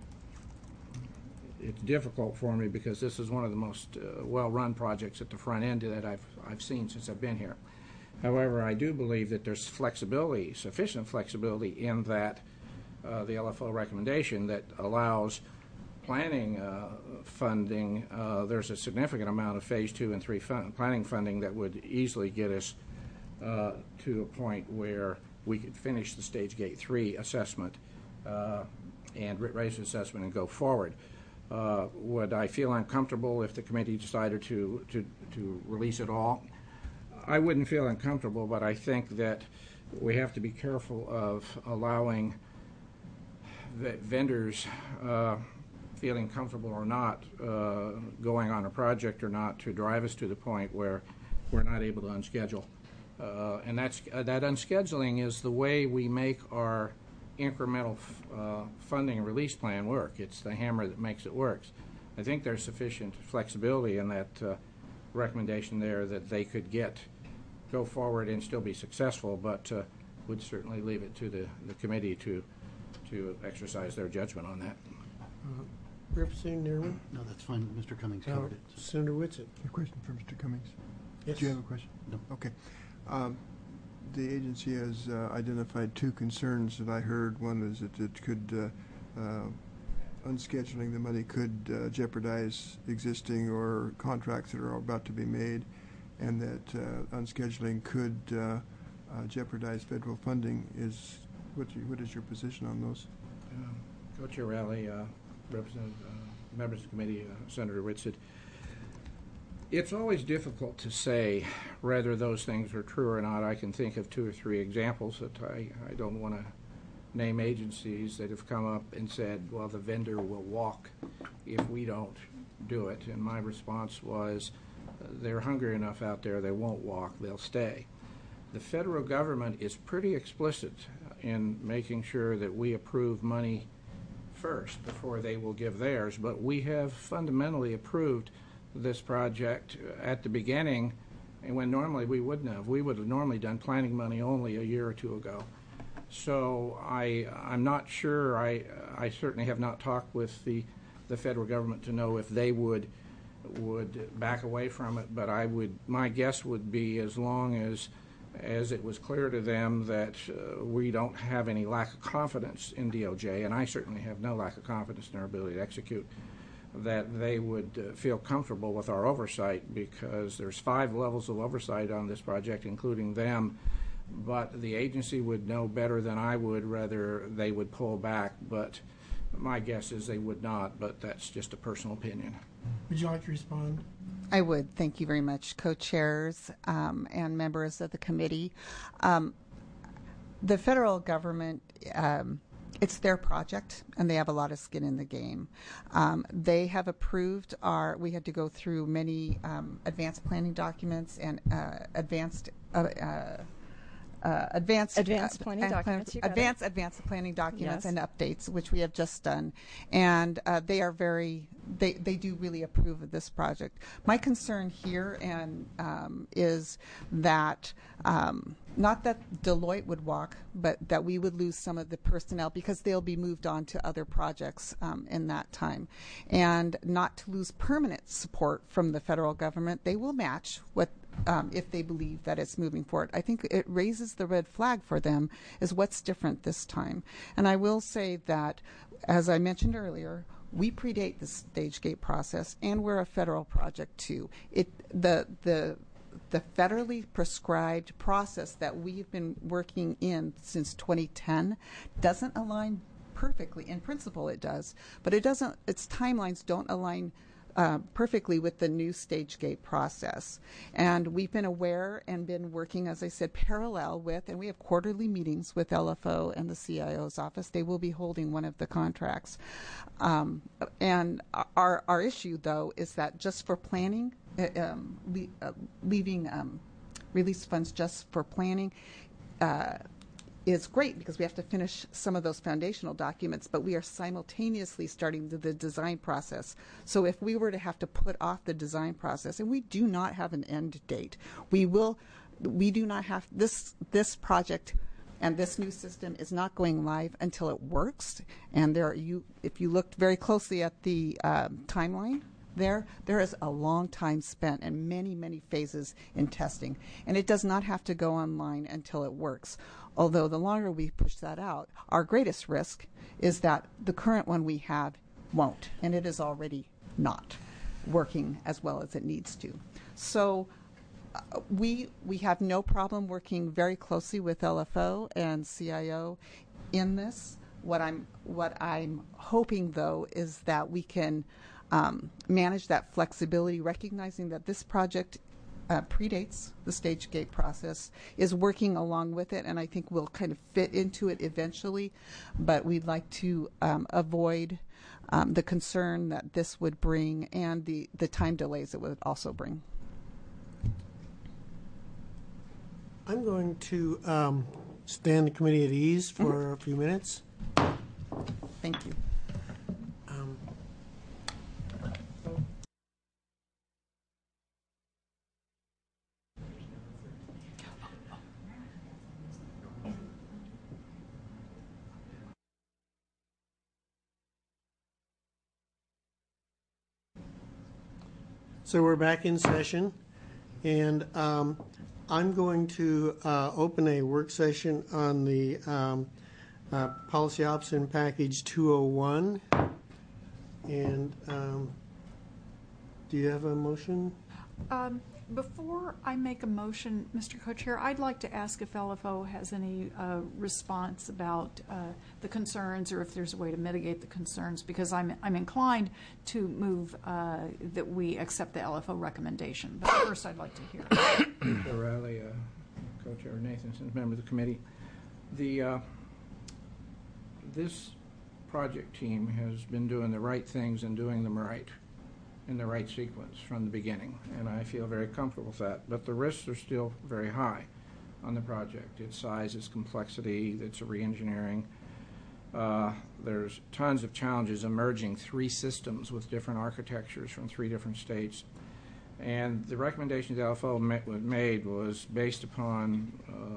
it's difficult for me because this is one of the most uh, well-run projects at the front end that I've, I've seen since I've been here. However, I do believe that there's flexibility, sufficient flexibility in that uh, the L F O recommendation that allows planning uh, funding. Uh, there's a significant amount of phase two and three fun planning funding that would easily get us uh, to a point where we could finish the stage gate three assessment uh, and raise the assessment and go forward. Uh, would I feel uncomfortable if the committee decided to, to, to release it all? I wouldn't feel uncomfortable, but I think that we have to be careful of allowing vendors uh, feeling comfortable or not uh, going on a project or not to drive us to the point where we're not able to unschedule. Uh, and that's, uh, that unscheduling is the way we make our incremental uh, funding and release plan work. It's the hammer that makes it work. I think there's sufficient flexibility in that uh, recommendation there that they could get go forward and still be successful, but uh, would certainly leave it to the, the committee to to exercise their judgment on that. Uh, Representative Nerman? No, that's fine. Mister Cummings No, covered it. Senator Whitsitt? A question for Mister Cummings. Yes. Do you have a question? No. Okay. Um, the agency has uh, identified two concerns that I heard. One is that it could, uh, uh, unscheduling the money could uh, jeopardize existing or contracts that are about to be made, and that uh, unscheduling could uh, uh, jeopardize federal funding. Is what, you, what is your position on those? Um, Co-Chair Rowley, uh, Representative, uh, members of the committee, uh, Senator Whitsitt. It's always difficult to say whether those things are true or not. I can think of two or three examples that I, I don't want to name agencies that have come up and said, well, the vendor will walk if we don't do it. And my response was, uh, they're hungry enough out there, they won't walk, they'll stay. The federal government is pretty explicit in making sure that we approve money first before they will give theirs, but we have fundamentally approved this project at the beginning, and when normally we wouldn't have. We would have normally done planning money only a year or two ago. So I, I'm not sure. I, I certainly have not talked with the, the federal government to know if they would, would back away from it. But I would, my guess would be, as long as, as it was clear to them that uh, we don't have any lack of confidence in D O J, and I certainly have no lack of confidence in our ability to execute, that they would uh, feel comfortable with our oversight, because there's five levels of oversight on this project, including them. But the agency would know better than I would whether they would pull back. But my guess is they would not, but that's just a personal opinion. Would you like to respond? I would. Thank you very much, co-chairs um, and members of the committee. Um, the federal government, um, it's their project, and they have a lot of skin in the game. Um, they have approved our, we had to go through many um, advanced planning documents and uh, advanced uh, uh, Uh, advanced Advanced uh, planning uh, documents, you got it. advanced advanced planning documents Yes. and updates, which we have just done, and uh, they are very they they do really approve of this project. My concern here and um, is that um, not that Deloitte would walk, but that we would lose some of the personnel because they'll be moved on to other projects um, in that time, and not to lose permanent support from the federal government. They will match what. Um, if they believe that it's moving forward. I think it raises the red flag for them is what's different this time. And I will say that, as I mentioned earlier, we predate the stage gate process, and we're a federal project too. It the the the federally prescribed process that we've been working in since twenty ten doesn't align perfectly. In principle, it does, but it doesn't. Its timelines don't align Uh, perfectly with the new stage gate process. And we've been aware and been working, as I said, parallel with, and we have quarterly meetings with L F O and the C I O's office. They will be holding one of the contracts. Um, and our, our issue, though, is that just for planning, uh, um, le- uh, leaving um, release funds just for planning, uh, is great because we have to finish some of those foundational documents, but we are simultaneously starting the, the design process. So if we were to have to put off the design process, and we do not have an end date, we will, we do not have, this, this project and this new system is not going live until it works. And there, you, if you looked very closely at the um, timeline, There, there is a long time spent and many, many phases in testing. And it does not have to go online until it works. Although the longer we push that out, our greatest risk is that the current one we have won't. And it is already not working as well as it needs to. So uh, we, we have no problem working very closely with L F O and C I O in this. What I'm, what I'm hoping, though, is that we can Um, manage that flexibility, recognizing that this project uh, predates the stage gate process, is working along with it, and I think we'll kind of fit into it eventually. But we'd like to um, avoid um, the concern that this would bring and the, the time delays it would also bring. I'm going to um, stand the committee at ease for Mm-hmm. a few minutes. Thank you. So we're back in session, and um, I'm going to uh, open a work session on the um, uh, Policy Option Package two oh one. And um, do you have a motion? Um, Before I make a motion, Mister Co-Chair, I'd like to ask if L F O has any uh, response about uh, the concerns, or if there's a way to mitigate the concerns, because I'm I'm inclined to move uh, that we accept the L F O recommendation. But first, I'd like to hear. Co-Chair Riley, uh, Co-Chair Nathanson, member of the committee. The uh, this project team has been doing the right things and doing them right, in the right sequence from the beginning, and I feel very comfortable with that. But the risks are still very high on the project. Its size, its complexity, it's a re-engineering. Uh, there's tons of challenges emerging, three systems with different architectures from three different states. And the recommendation that L F O ma- made was based upon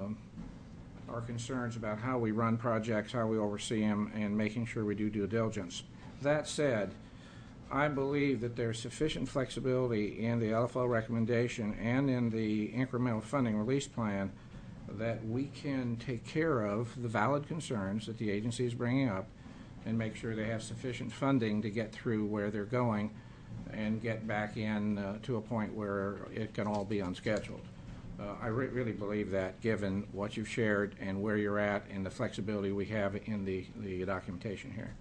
uh, our concerns about how we run projects, how we oversee them, and making sure we do due diligence. That said, I believe that there's sufficient flexibility in the L F O recommendation and in the incremental funding release plan that we can take care of the valid concerns that the agency is bringing up and make sure they have sufficient funding to get through where they're going and get back in uh, to a point where it can all be unscheduled. Uh, I re- really believe that, given what you've shared and where you're at and the flexibility we have in the, the documentation here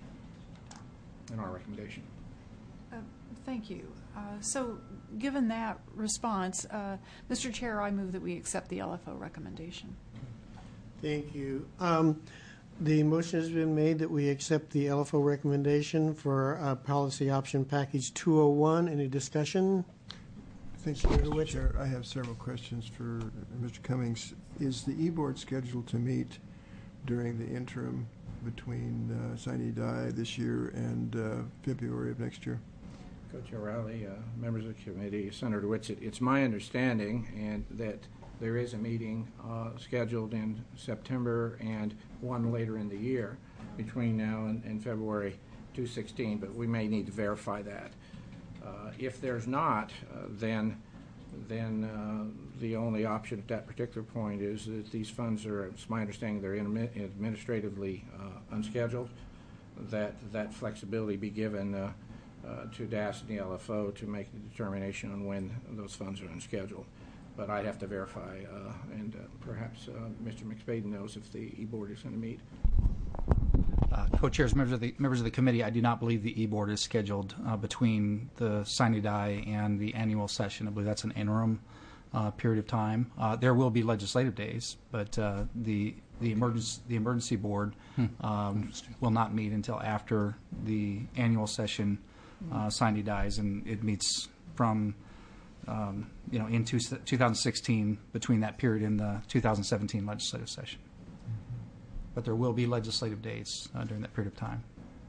in our recommendation. Uh, Thank you. Uh, So, given that response, uh, Mister Chair, I move that we accept the L F O recommendation. Thank you. Um, The motion has been made that we accept the L F O recommendation for uh, Policy Option Package two oh one. Any discussion? Thank you, Mister Chair. I have several questions for Mister Cummings. Is the E-Board scheduled to meet during the interim between uh, sine die this year and uh, February of next year? Co-Chair Riley, uh, members of the committee, Senator Whitsitt, it's my understanding and that there is a meeting uh, scheduled in September and one later in the year between now and, and February two sixteen, but we may need to verify that. Uh, if there's not, uh, then then uh, the only option at that particular point is that these funds are, it's my understanding, they're intermi- administratively uh, unscheduled, that that flexibility be given uh, uh, to D A S and the L F O to make the determination on when those funds are unscheduled. But I'd have to verify, uh, and uh, perhaps uh, Mister McSpaden knows if the E-Board is going to meet. Uh, Co-chairs, members of the members of the committee, I do not believe the E-Board is scheduled uh, between the sine die and the annual session. I believe that's an interim uh, period of time. Uh, there will be legislative days, but uh, the the emergency the emergency board um, will not meet until after the annual session uh, sine dies, and it meets from um, you know in two, two thousand sixteen between that period and the two thousand seventeen legislative session. But there will be legislative days uh, during that period of time.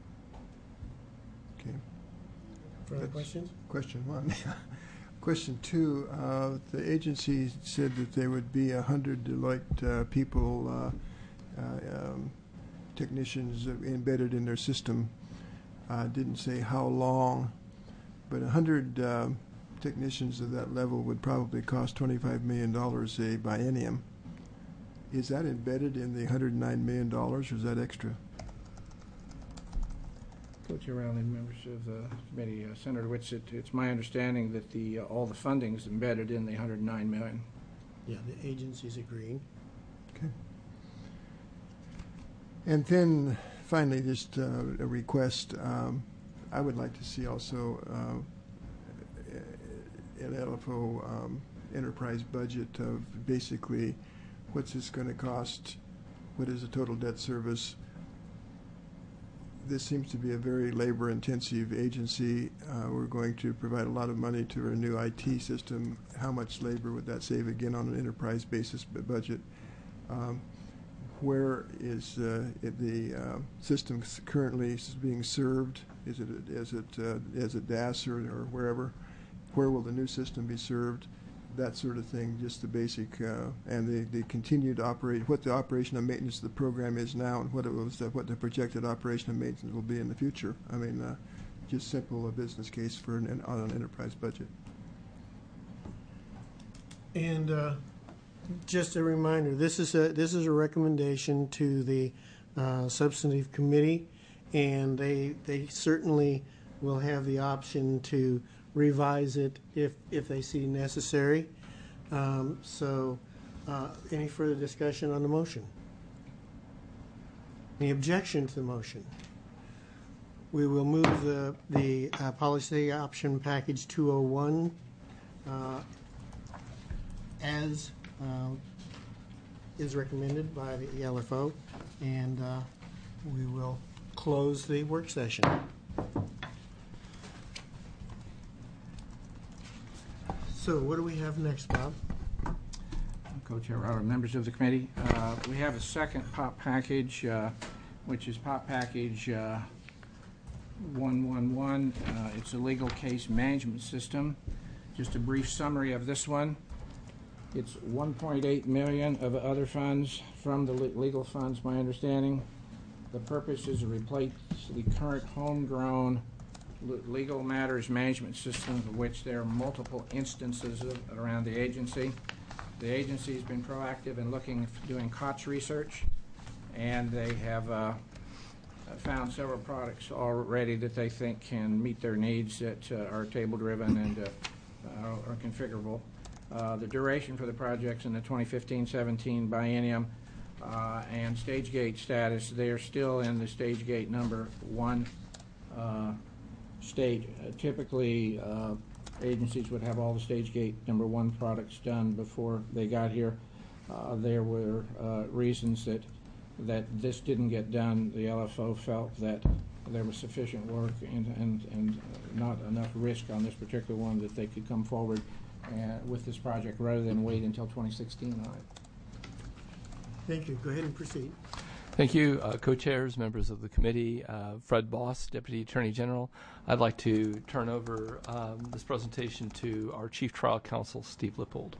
Okay. Further That's questions? Question one. Question two, uh, the agency said that there would be a hundred Deloitte uh, people, uh, uh, um, technicians embedded in their system. Uh, didn't say how long, but a hundred uh, technicians of that level would probably cost twenty-five million dollars a biennium. Is that embedded in the one hundred nine million dollars, or is that extra? Co-Chair Riley, members of the committee, uh, Senator Whitsitt, it's my understanding that the uh, all the funding is embedded in the one hundred nine million dollars. Yeah, the agency's agreeing. Okay. And then finally, just uh, a request. Um, I would like to see also uh, an L F O um, enterprise budget of basically what's this going to cost, what is the total debt service. This seems to be a very labor-intensive agency. Uh, we're going to provide a lot of money to our new I T system. How much labor would that save, again, on an enterprise basis budget? Um, where is uh, it, the uh, system currently being served? Is it is it uh, as a D A S or, or wherever? Where will the new system be served? That sort of thing, just the basic, uh, and the, the continued operate, what the operation and maintenance of the program is now, and what it was, uh, what the projected operation and maintenance will be in the future. I mean, uh, just simple a business case for an, on an enterprise budget. And uh, just a reminder, this is a this is a recommendation to the uh, substantive committee, and they they certainly will have the option to revise it if if they see necessary. Um, so, uh, any further discussion on the motion? Any objection to the motion? We will move the the uh, policy option package two oh one uh, as uh, is recommended by the L F O, and uh, we will close the work session. So what do we have next, Bob? Co-Chair Riley, members of the committee, uh, we have a second POP package, uh, which is POP package uh, one one one. Uh, it's a legal case management system. Just a brief summary of this one. It's one point eight million dollars of other funds from the le- legal funds, my understanding. The purpose is to replace the current homegrown le- legal matters management system, of which there are multiple instances of, around the agency. The agency has been proactive in looking, doing C O T S research, and they have uh, found several products already that they think can meet their needs that uh, are table-driven and uh, are configurable. Uh, the duration for the projects in the twenty fifteen seventeen biennium uh, and stage gate status, they are still in the stage gate number one uh, stage. Uh, typically, uh, agencies would have all the stage gate number one products done before they got here. Uh, there were uh, reasons that that this didn't get done. The L F O felt that there was sufficient work and, and, and not enough risk on this particular one that they could come forward uh, with this project rather than wait until twenty sixteen on it. Thank you. Go ahead and proceed. Thank you, uh, co-chairs, members of the committee, uh, Fred Boss, Deputy Attorney General. I'd like to turn over um, this presentation to our Chief Trial Counsel, Steve Lippold.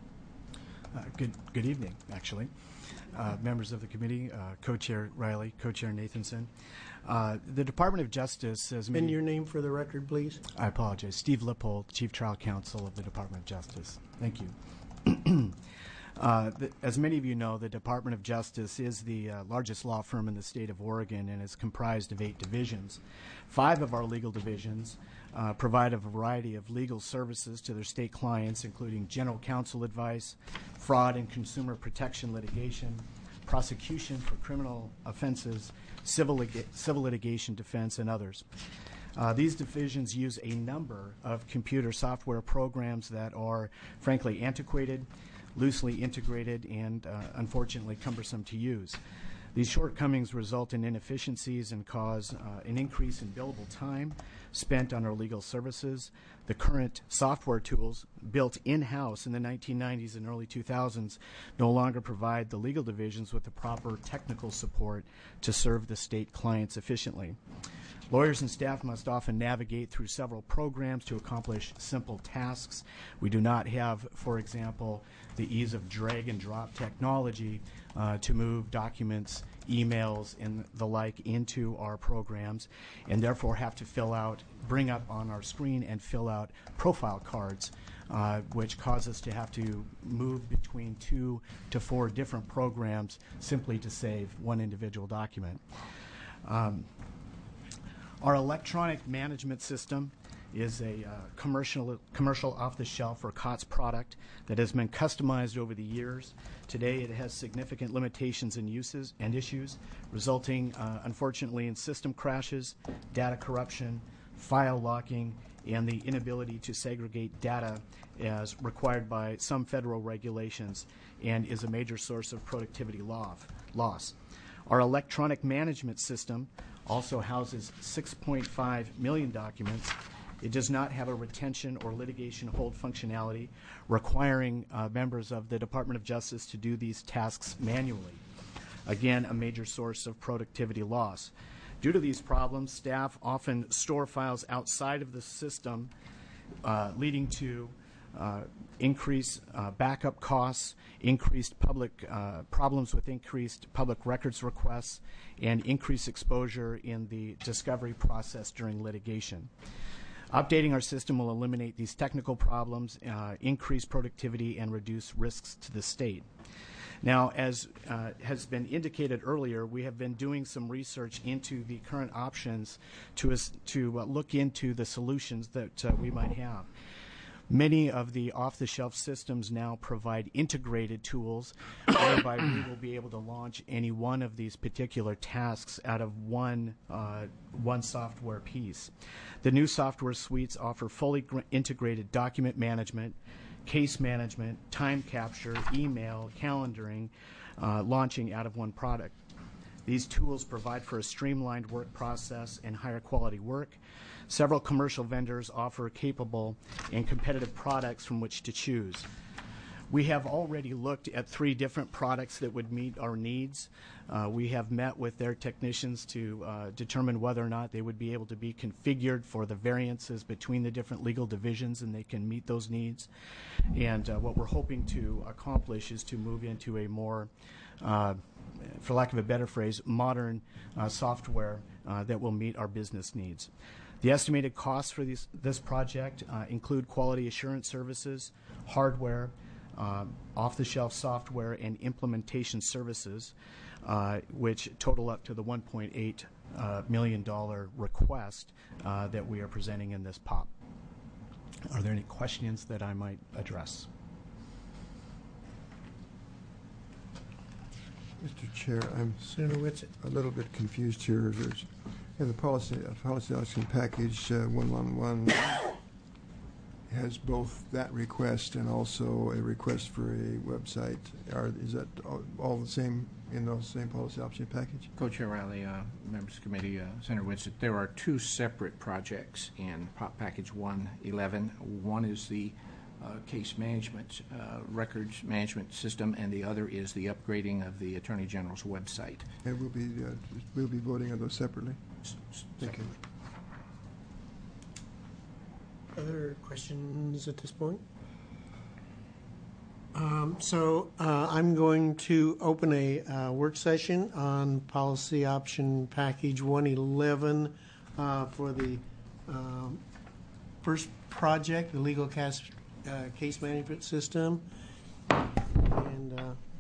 Uh, good, good evening, actually. Uh, members of the committee, uh, Co-Chair Riley, Co-Chair Nathanson. Uh, the Department of Justice has made... And your name for the record, please. I apologize. Steve Lippold, Chief Trial Counsel of the Department of Justice. Thank you. Uh, the, as many of you know, the Department of Justice is the uh, largest law firm in the state of Oregon and is comprised of eight divisions. Five of our legal divisions uh, provide a variety of legal services to their state clients, including general counsel advice, fraud and consumer protection litigation, prosecution for criminal offenses, civil, lig- civil litigation defense, and others. Uh, these divisions use a number of computer software programs that are, frankly, antiquated, loosely integrated, and uh, unfortunately cumbersome to use. These shortcomings result in inefficiencies and cause uh, an increase in billable time spent on our legal services. The current software tools built in-house in the nineteen nineties and early two thousands no longer provide the legal divisions with the proper technical support to serve the state clients efficiently. Lawyers and staff must often navigate through several programs to accomplish simple tasks. We do not have, for example, the ease of drag and drop technology uh, to move documents, emails, and the like into our programs, and therefore have to fill out, bring up on our screen and fill out profile cards, uh, which cause us to have to move between two to four different programs simply to save one individual document. Um, Our electronic management system is a uh, commercial commercial off-the-shelf or C O T S product that has been customized over the years. Today it has significant limitations and uses and issues, resulting uh, unfortunately in system crashes, data corruption, file locking, and the inability to segregate data as required by some federal regulations, and is a major source of productivity loss. Our electronic management system also houses six point five million documents. It does not have a retention or litigation hold functionality, requiring uh, members of the Department of Justice to do these tasks manually. Again, a major source of productivity loss. Due to these problems, staff often store files outside of the system, uh, leading to uh, increased uh, backup costs, increased public uh, problems with increased public records requests, and increased exposure in the discovery process during litigation. Updating our system will eliminate these technical problems, uh, increase productivity, and reduce risks to the state. Now, as uh, has been indicated earlier, we have been doing some research into the current options to, us, to uh, look into the solutions that uh, we might have. Many of the off-the-shelf systems now provide integrated tools whereby we will be able to launch any one of these particular tasks out of one, uh, one software piece. The new software suites offer fully gr- integrated document management, case management, time capture, email, calendaring, uh, launching out of one product. These tools provide for a streamlined work process and higher quality work. Several commercial vendors offer capable and competitive products from which to choose. We have already looked at three different products that would meet our needs. Uh, we have met with their technicians to uh, determine whether or not they would be able to be configured for the variances between the different legal divisions, and they can meet those needs. And uh, what we're hoping to accomplish is to move into a more, uh, for lack of a better phrase, modern uh, software uh, that will meet our business needs. The estimated costs for these, this project uh, include quality assurance services, hardware, uh, off-the-shelf software, and implementation services, uh, which total up to the one point eight uh, million dollars request uh, that we are presenting in this P O P. Are there any questions that I might address? Mister Chair, I'm Senator Whitsitt. a little bit confused here. There's yeah, the policy uh, policy action package uh, one one one has both that request and also a request for a website. Are, is that all, all the same in the same policy option package? Co-Chair Riley, uh, members of the committee, uh, Senator Whitsitt, there are two separate projects in P O P Package one eleven. One is the uh, case management, uh, records management system, and the other is the upgrading of the Attorney General's website. And we'll be uh, we'll be voting on those separately. S- s- Thank you. Other questions at this point? Um, so uh, I'm going to open a uh, work session on policy option package one eleven uh, for the um, first project, the legal case, uh, case management system. And uh,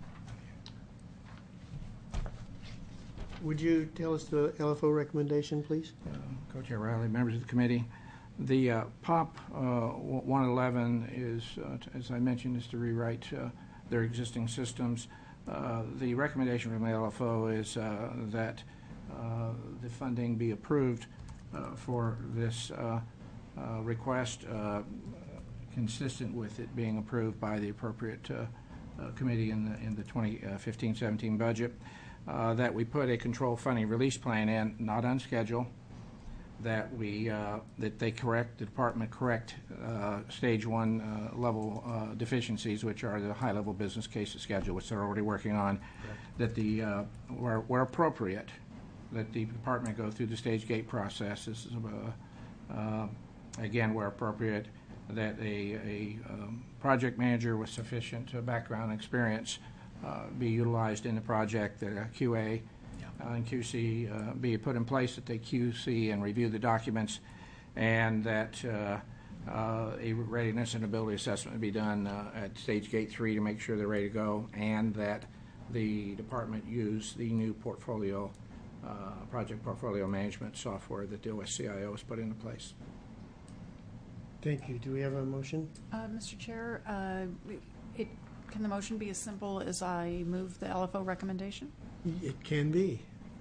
would you tell us the L F O recommendation, please? Uh, Co-Chair Riley, members of the committee, the uh, P O P uh, one eleven is, uh, t- as I mentioned, is to rewrite uh, their existing systems. Uh, the recommendation from the L F O is uh, that uh, the funding be approved uh, for this uh, uh, request, uh, consistent with it being approved by the appropriate uh, uh, committee in the in the twenty fifteen seventeen budget. Uh, that we put a control funding release plan in, not on schedule. That we uh, that they correct the department correct uh, stage one uh, level uh, deficiencies, which are the high level business cases schedule, which they're already working on. Correct. That the uh, where, where appropriate, that the department go through the stage gate process. This is uh, uh, again where appropriate. That a, a um, project manager with sufficient uh, background experience uh, be utilized in the project. That a Q A. Uh, and Q C uh, be put in place, that they Q C and review the documents, and that uh, uh, a readiness and ability assessment be done uh, at stage gate three to make sure they're ready to go, and that the department use the new portfolio, uh, project portfolio management software that the O S C I O has put into place. Thank you. Do we have a motion? Uh, Mister Chair, uh, it, can the motion be as simple as I move the L F O recommendation? It can be.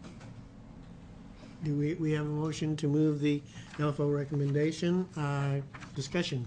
Do we, we have a motion to move the L F O recommendation? Uh, discussion.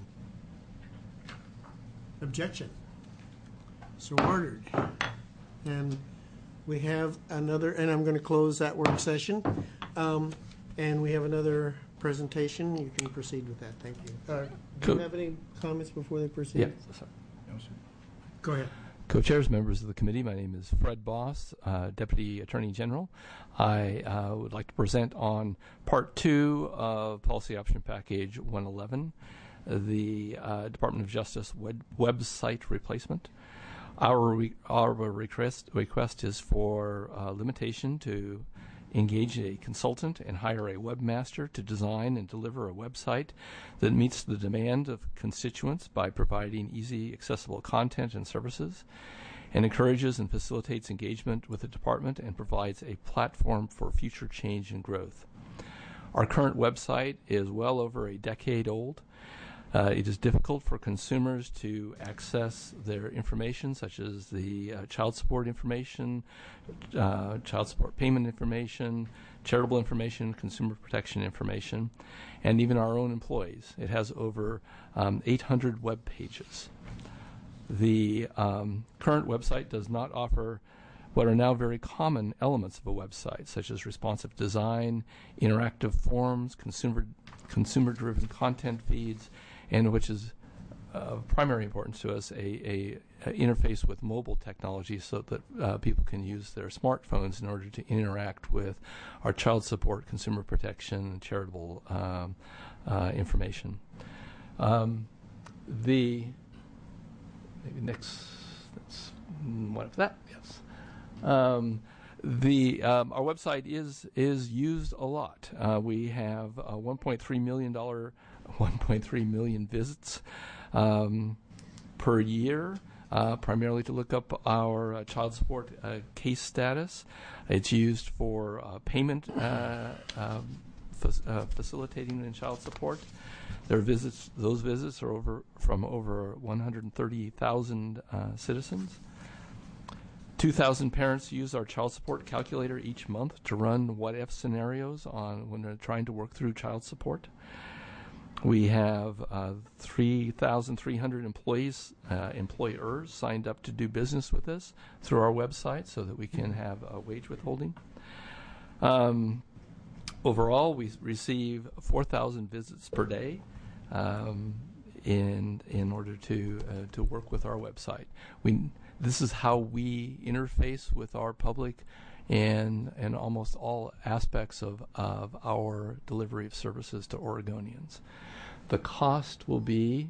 Objection. So ordered. And we have another, and I'm going to close that work session. Um, and we have another presentation. You can proceed with that. Thank you. Uh, do you have any comments before they proceed? Yes. Sorry. No, sir. Go ahead. Co-chairs, members of the committee, my name is Fred Boss, uh, Deputy Attorney General. I uh, would like to present on Part two of Policy Option Package one eleven, the uh, Department of Justice web- website replacement. Our, re- our request, request is for uh, limitation to engage a consultant and hire a webmaster to design and deliver a website that meets the demand of constituents by providing easy, accessible content and services, and encourages and facilitates engagement with the department and provides a platform for future change and growth. Our current website is well over a decade old. Uh, it is difficult for consumers to access their information, such as the uh, child support information, uh, child support payment information, charitable information, consumer protection information, and even our own employees. It has over um, eight hundred web pages. The um, current website does not offer what are now very common elements of a website, such as responsive design, interactive forms, consumer consumer-driven content feeds, and which is of primary importance to us, a, a, a interface with mobile technology so that uh, people can use their smartphones in order to interact with our child support, consumer protection, and charitable um, uh, information. Um, the maybe next, that's one for that. Yes. Um, the um, our website is is used a lot. Uh, we have uh, one point three million dollar, one point three million visits um, per year, uh, primarily to look up our uh, child support uh, case status. It's used for uh, payment uh, um, fa- uh, facilitating in child support. Their visits, those visits are over from over one hundred thirty thousand uh, citizens. two thousand parents use our child support calculator each month to run what-if scenarios on when they're trying to work through child support. We have uh, three thousand three hundred employees, uh, employers signed up to do business with us through our website so that we can have uh, wage withholding. Um, overall, we receive four thousand visits per day um, in in order to uh, to work with our website. We This is how we interface with our public and and almost all aspects of, of our delivery of services to Oregonians. The cost will be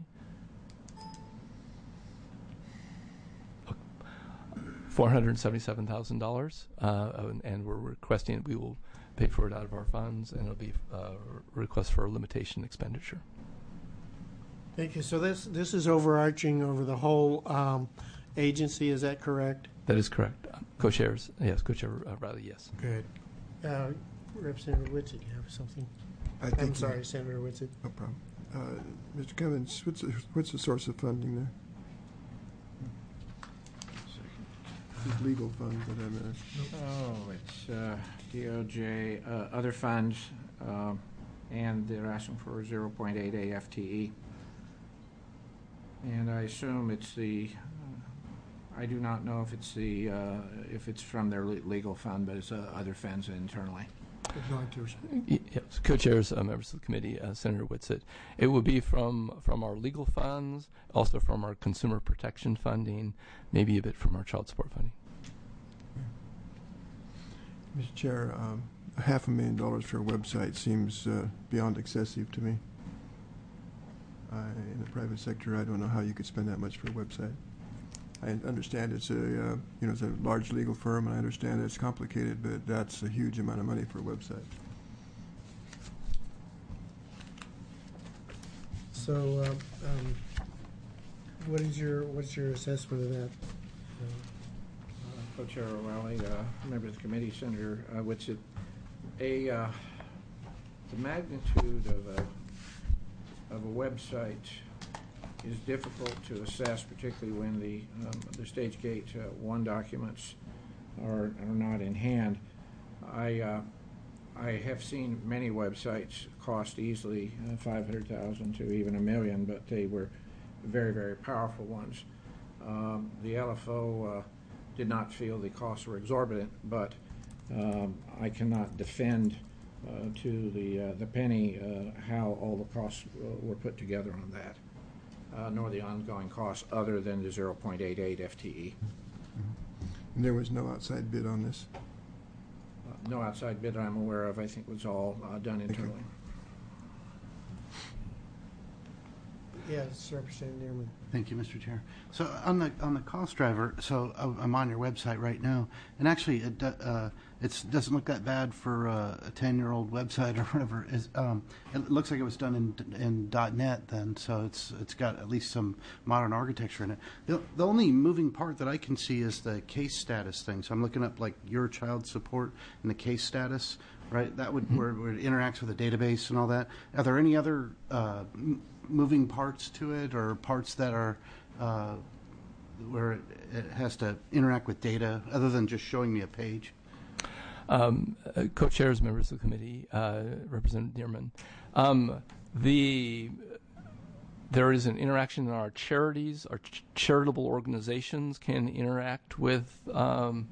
four hundred seventy-seven thousand dollars, uh, and we're requesting we will pay for it out of our funds, and it'll be uh, a request for a limitation expenditure. Thank you. So this this is overarching over the whole um, agency, is that correct? That is correct. Uh, Co-chairs, yes. Co-chair uh, Riley, yes. Good. Uh, Representative Whitsitt, you have something? I I'm think sorry, you- Senator Whitsitt. No problem. Uh, Mister Cummins, what's the, what's the source of funding there? These legal funds that I missed. Oh, it's uh, D O J, uh, other funds, um, and they're asking for zero point eight eight F T E. And I assume it's the, uh, I do not know if it's the, uh, if it's from their le- legal fund, but it's uh, other funds internally. Y- Yes, co-chairs, uh, members of the committee, uh, Senator Whitsitt. It will be from from our legal funds, also from our consumer protection funding, maybe a bit from our child support funding. Mister Chair, um, a half a million dollars for a website seems uh, beyond excessive to me. I, in the private sector, I don't know how you could spend that much for a website. I understand it's a uh, you know it's a large legal firm, and I understand it's complicated, but that's a huge amount of money for a website. So, uh, um, what is your what's your assessment of that? Uh, Co-Chair O'Reilly, uh, member of the committee, Senator uh, Whitsitt, a uh, the magnitude of a of a website is difficult to assess, particularly when the um, the stage gate uh, one documents are are not in hand. I uh, I have seen many websites cost easily uh, five hundred thousand to even a million, but they were very very powerful ones. Um, the L F O uh, did not feel the costs were exorbitant, but um, I cannot defend uh, to the uh, the penny uh, how all the costs uh, were put together on that. Uh, nor the ongoing costs other than the zero point eight eight F T E. And there was no outside bid on this. Uh, no outside bid I'm aware of. I think was all uh, done internally. Yes, Representative Nierman. Thank you, Mister Chair. So on the on the cost driver, so I'm on your website right now, and actually it uh, it doesn't look that bad for uh, a ten-year-old website or whatever. Is um, it looks like it was done in in .NET then, so it's it's got at least some modern architecture in it. The, the only moving part that I can see is the case status thing. So I'm looking up like your child support and the case status, right? That would mm-hmm. where, where it interacts with the database and all that. Are there any other uh, m- moving parts to it, or parts that are uh, where it, it has to interact with data other than just showing me a page? Um, uh, co-chairs, members of the committee, uh, Representative Nierman, um, the there is an interaction in our charities. Our ch- charitable organizations can interact with um,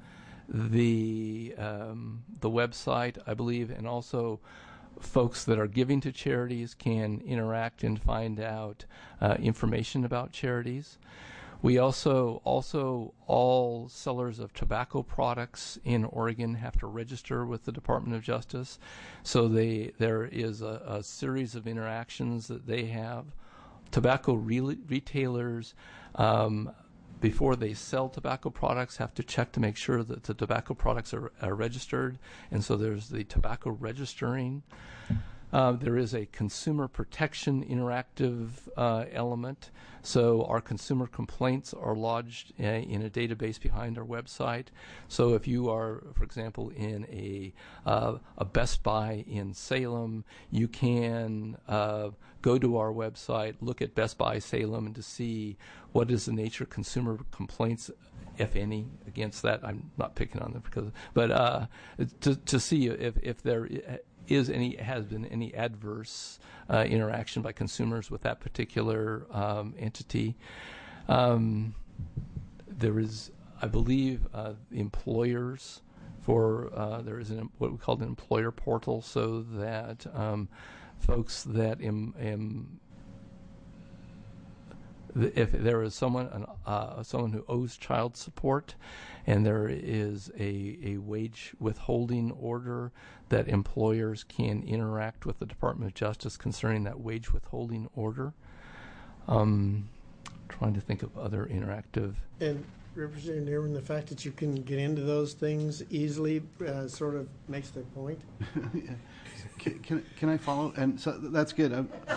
the um, the website, I believe, and also folks that are giving to charities can interact and find out uh, information about charities. We also, also all sellers of tobacco products in Oregon have to register with the Department of Justice. So they, there is a, a series of interactions that they have. Tobacco re- retailers, um, before they sell tobacco products, have to check to make sure that the tobacco products are, are registered. And so there's the tobacco registering. Uh, there is a consumer protection interactive uh, element. So our consumer complaints are lodged uh, in a database behind our website. So if you are, for example, in a uh, a Best Buy in Salem, you can uh, go to our website, look at Best Buy Salem, and to see what is the nature of consumer complaints, if any, against that. I'm not picking on them because, but uh, to to see if if there is any has been any adverse uh, interaction by consumers with that particular um, entity. Um, there is, I believe, uh, employers for uh, there is an, what we call an employer portal, so that um, folks that im, im, if there is someone an, uh, someone who owes child support, and there is a, a wage withholding order, that employers can interact with the Department of Justice concerning that wage withholding order. Um, trying to think of other interactive. And Representative Nierman, the fact that you can get into those things easily uh, sort of makes their point. yeah. can, can, can I follow? And so that's good.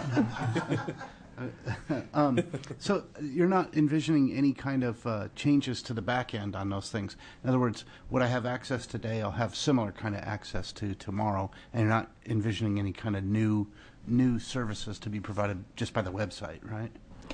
um, so you're not envisioning any kind of uh, changes to the back end on those things. In other words, what I have access today, I'll have similar kind of access to tomorrow, and you're not envisioning any kind of new new services to be provided just by the website, right?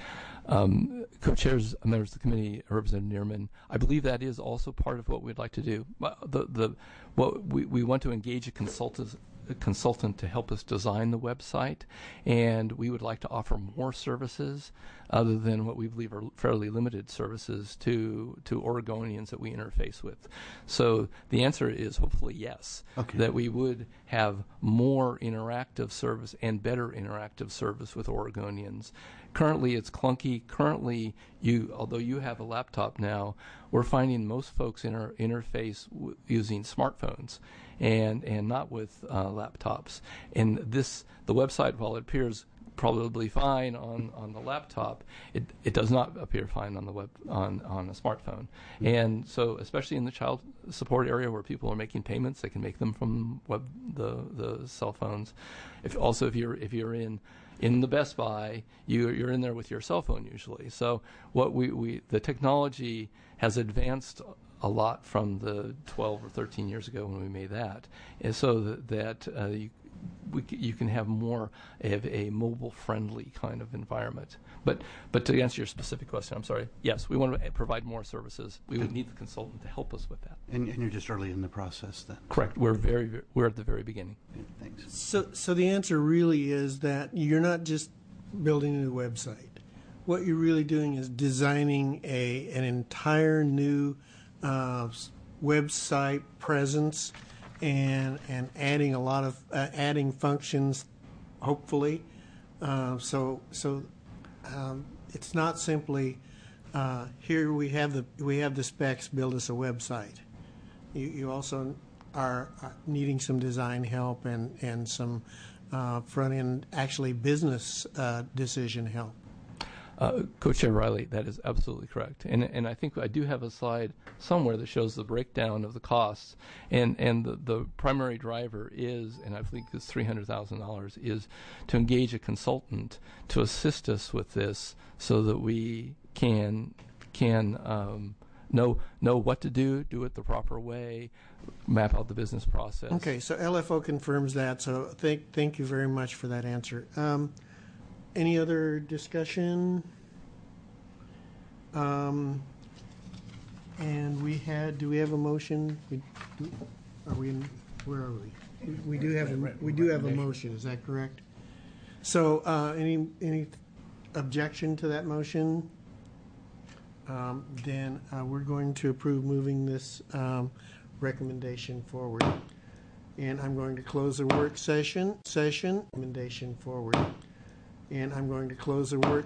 Um, co-chairs, members of the committee, Representative Nierman, I believe that is also part of what we'd like to do. The the what we we want to engage a consultant. A consultant to help us design the website, and we would like to offer more services other than what we believe are fairly limited services to to Oregonians that we interface with. So the answer is hopefully yes, okay. that we would have more interactive service and better interactive service with Oregonians. Currently, it's clunky. Currently, you, although you have a laptop now, we're finding most folks inter- interface w- using smartphones and and not with uh, laptops. And this, the website, while it appears probably fine on, on the laptop, it, it does not appear fine on the web on, on a smartphone. Mm-hmm. And so, especially in the child support area where people are making payments, they can make them from web the the cell phones. If also if you're if you're in in the Best Buy, you, you're in there with your cell phone usually. So what we, we the technology has advanced a lot from the twelve or thirteen years ago when we made that, and so that, that uh, you, we, you can have more of a mobile-friendly kind of environment. But but to answer your specific question, I'm sorry. Yes, we want to provide more services. We would need the consultant to help us with that. And, and you're just early in the process then. Correct. We're very, very we're at the very beginning. Yeah, thanks. So so the answer really is that you're not just building a new website. What you're really doing is designing a an entire new uh, website presence and and adding a lot of uh, adding functions, hopefully. Uh, so so. Um, it's not simply uh, here we have the we have the specs, build us a website. You, you also are, are needing some design help and and some uh, front end actually business uh, decision help. Uh, Co-Chair Riley, that is absolutely correct, and and I think I do have a slide somewhere that shows the breakdown of the costs, and and the, the primary driver is, and I think it's three hundred thousand dollars, is to engage a consultant to assist us with this, so that we can can um, know know what to do, do it the proper way, map out the business process. Okay, so L F O confirms that, so thank, thank you very much for that answer. Um, any other discussion? Um, and we had, do we have a motion? We, do, are we in, where are we? We, we do have, a, we do have a motion, is that correct? So, uh, any, any objection to that motion? Um, then uh, we're going to approve moving this um, recommendation forward. And I'm going to close the work session, session, recommendation forward. And I'm going to close the work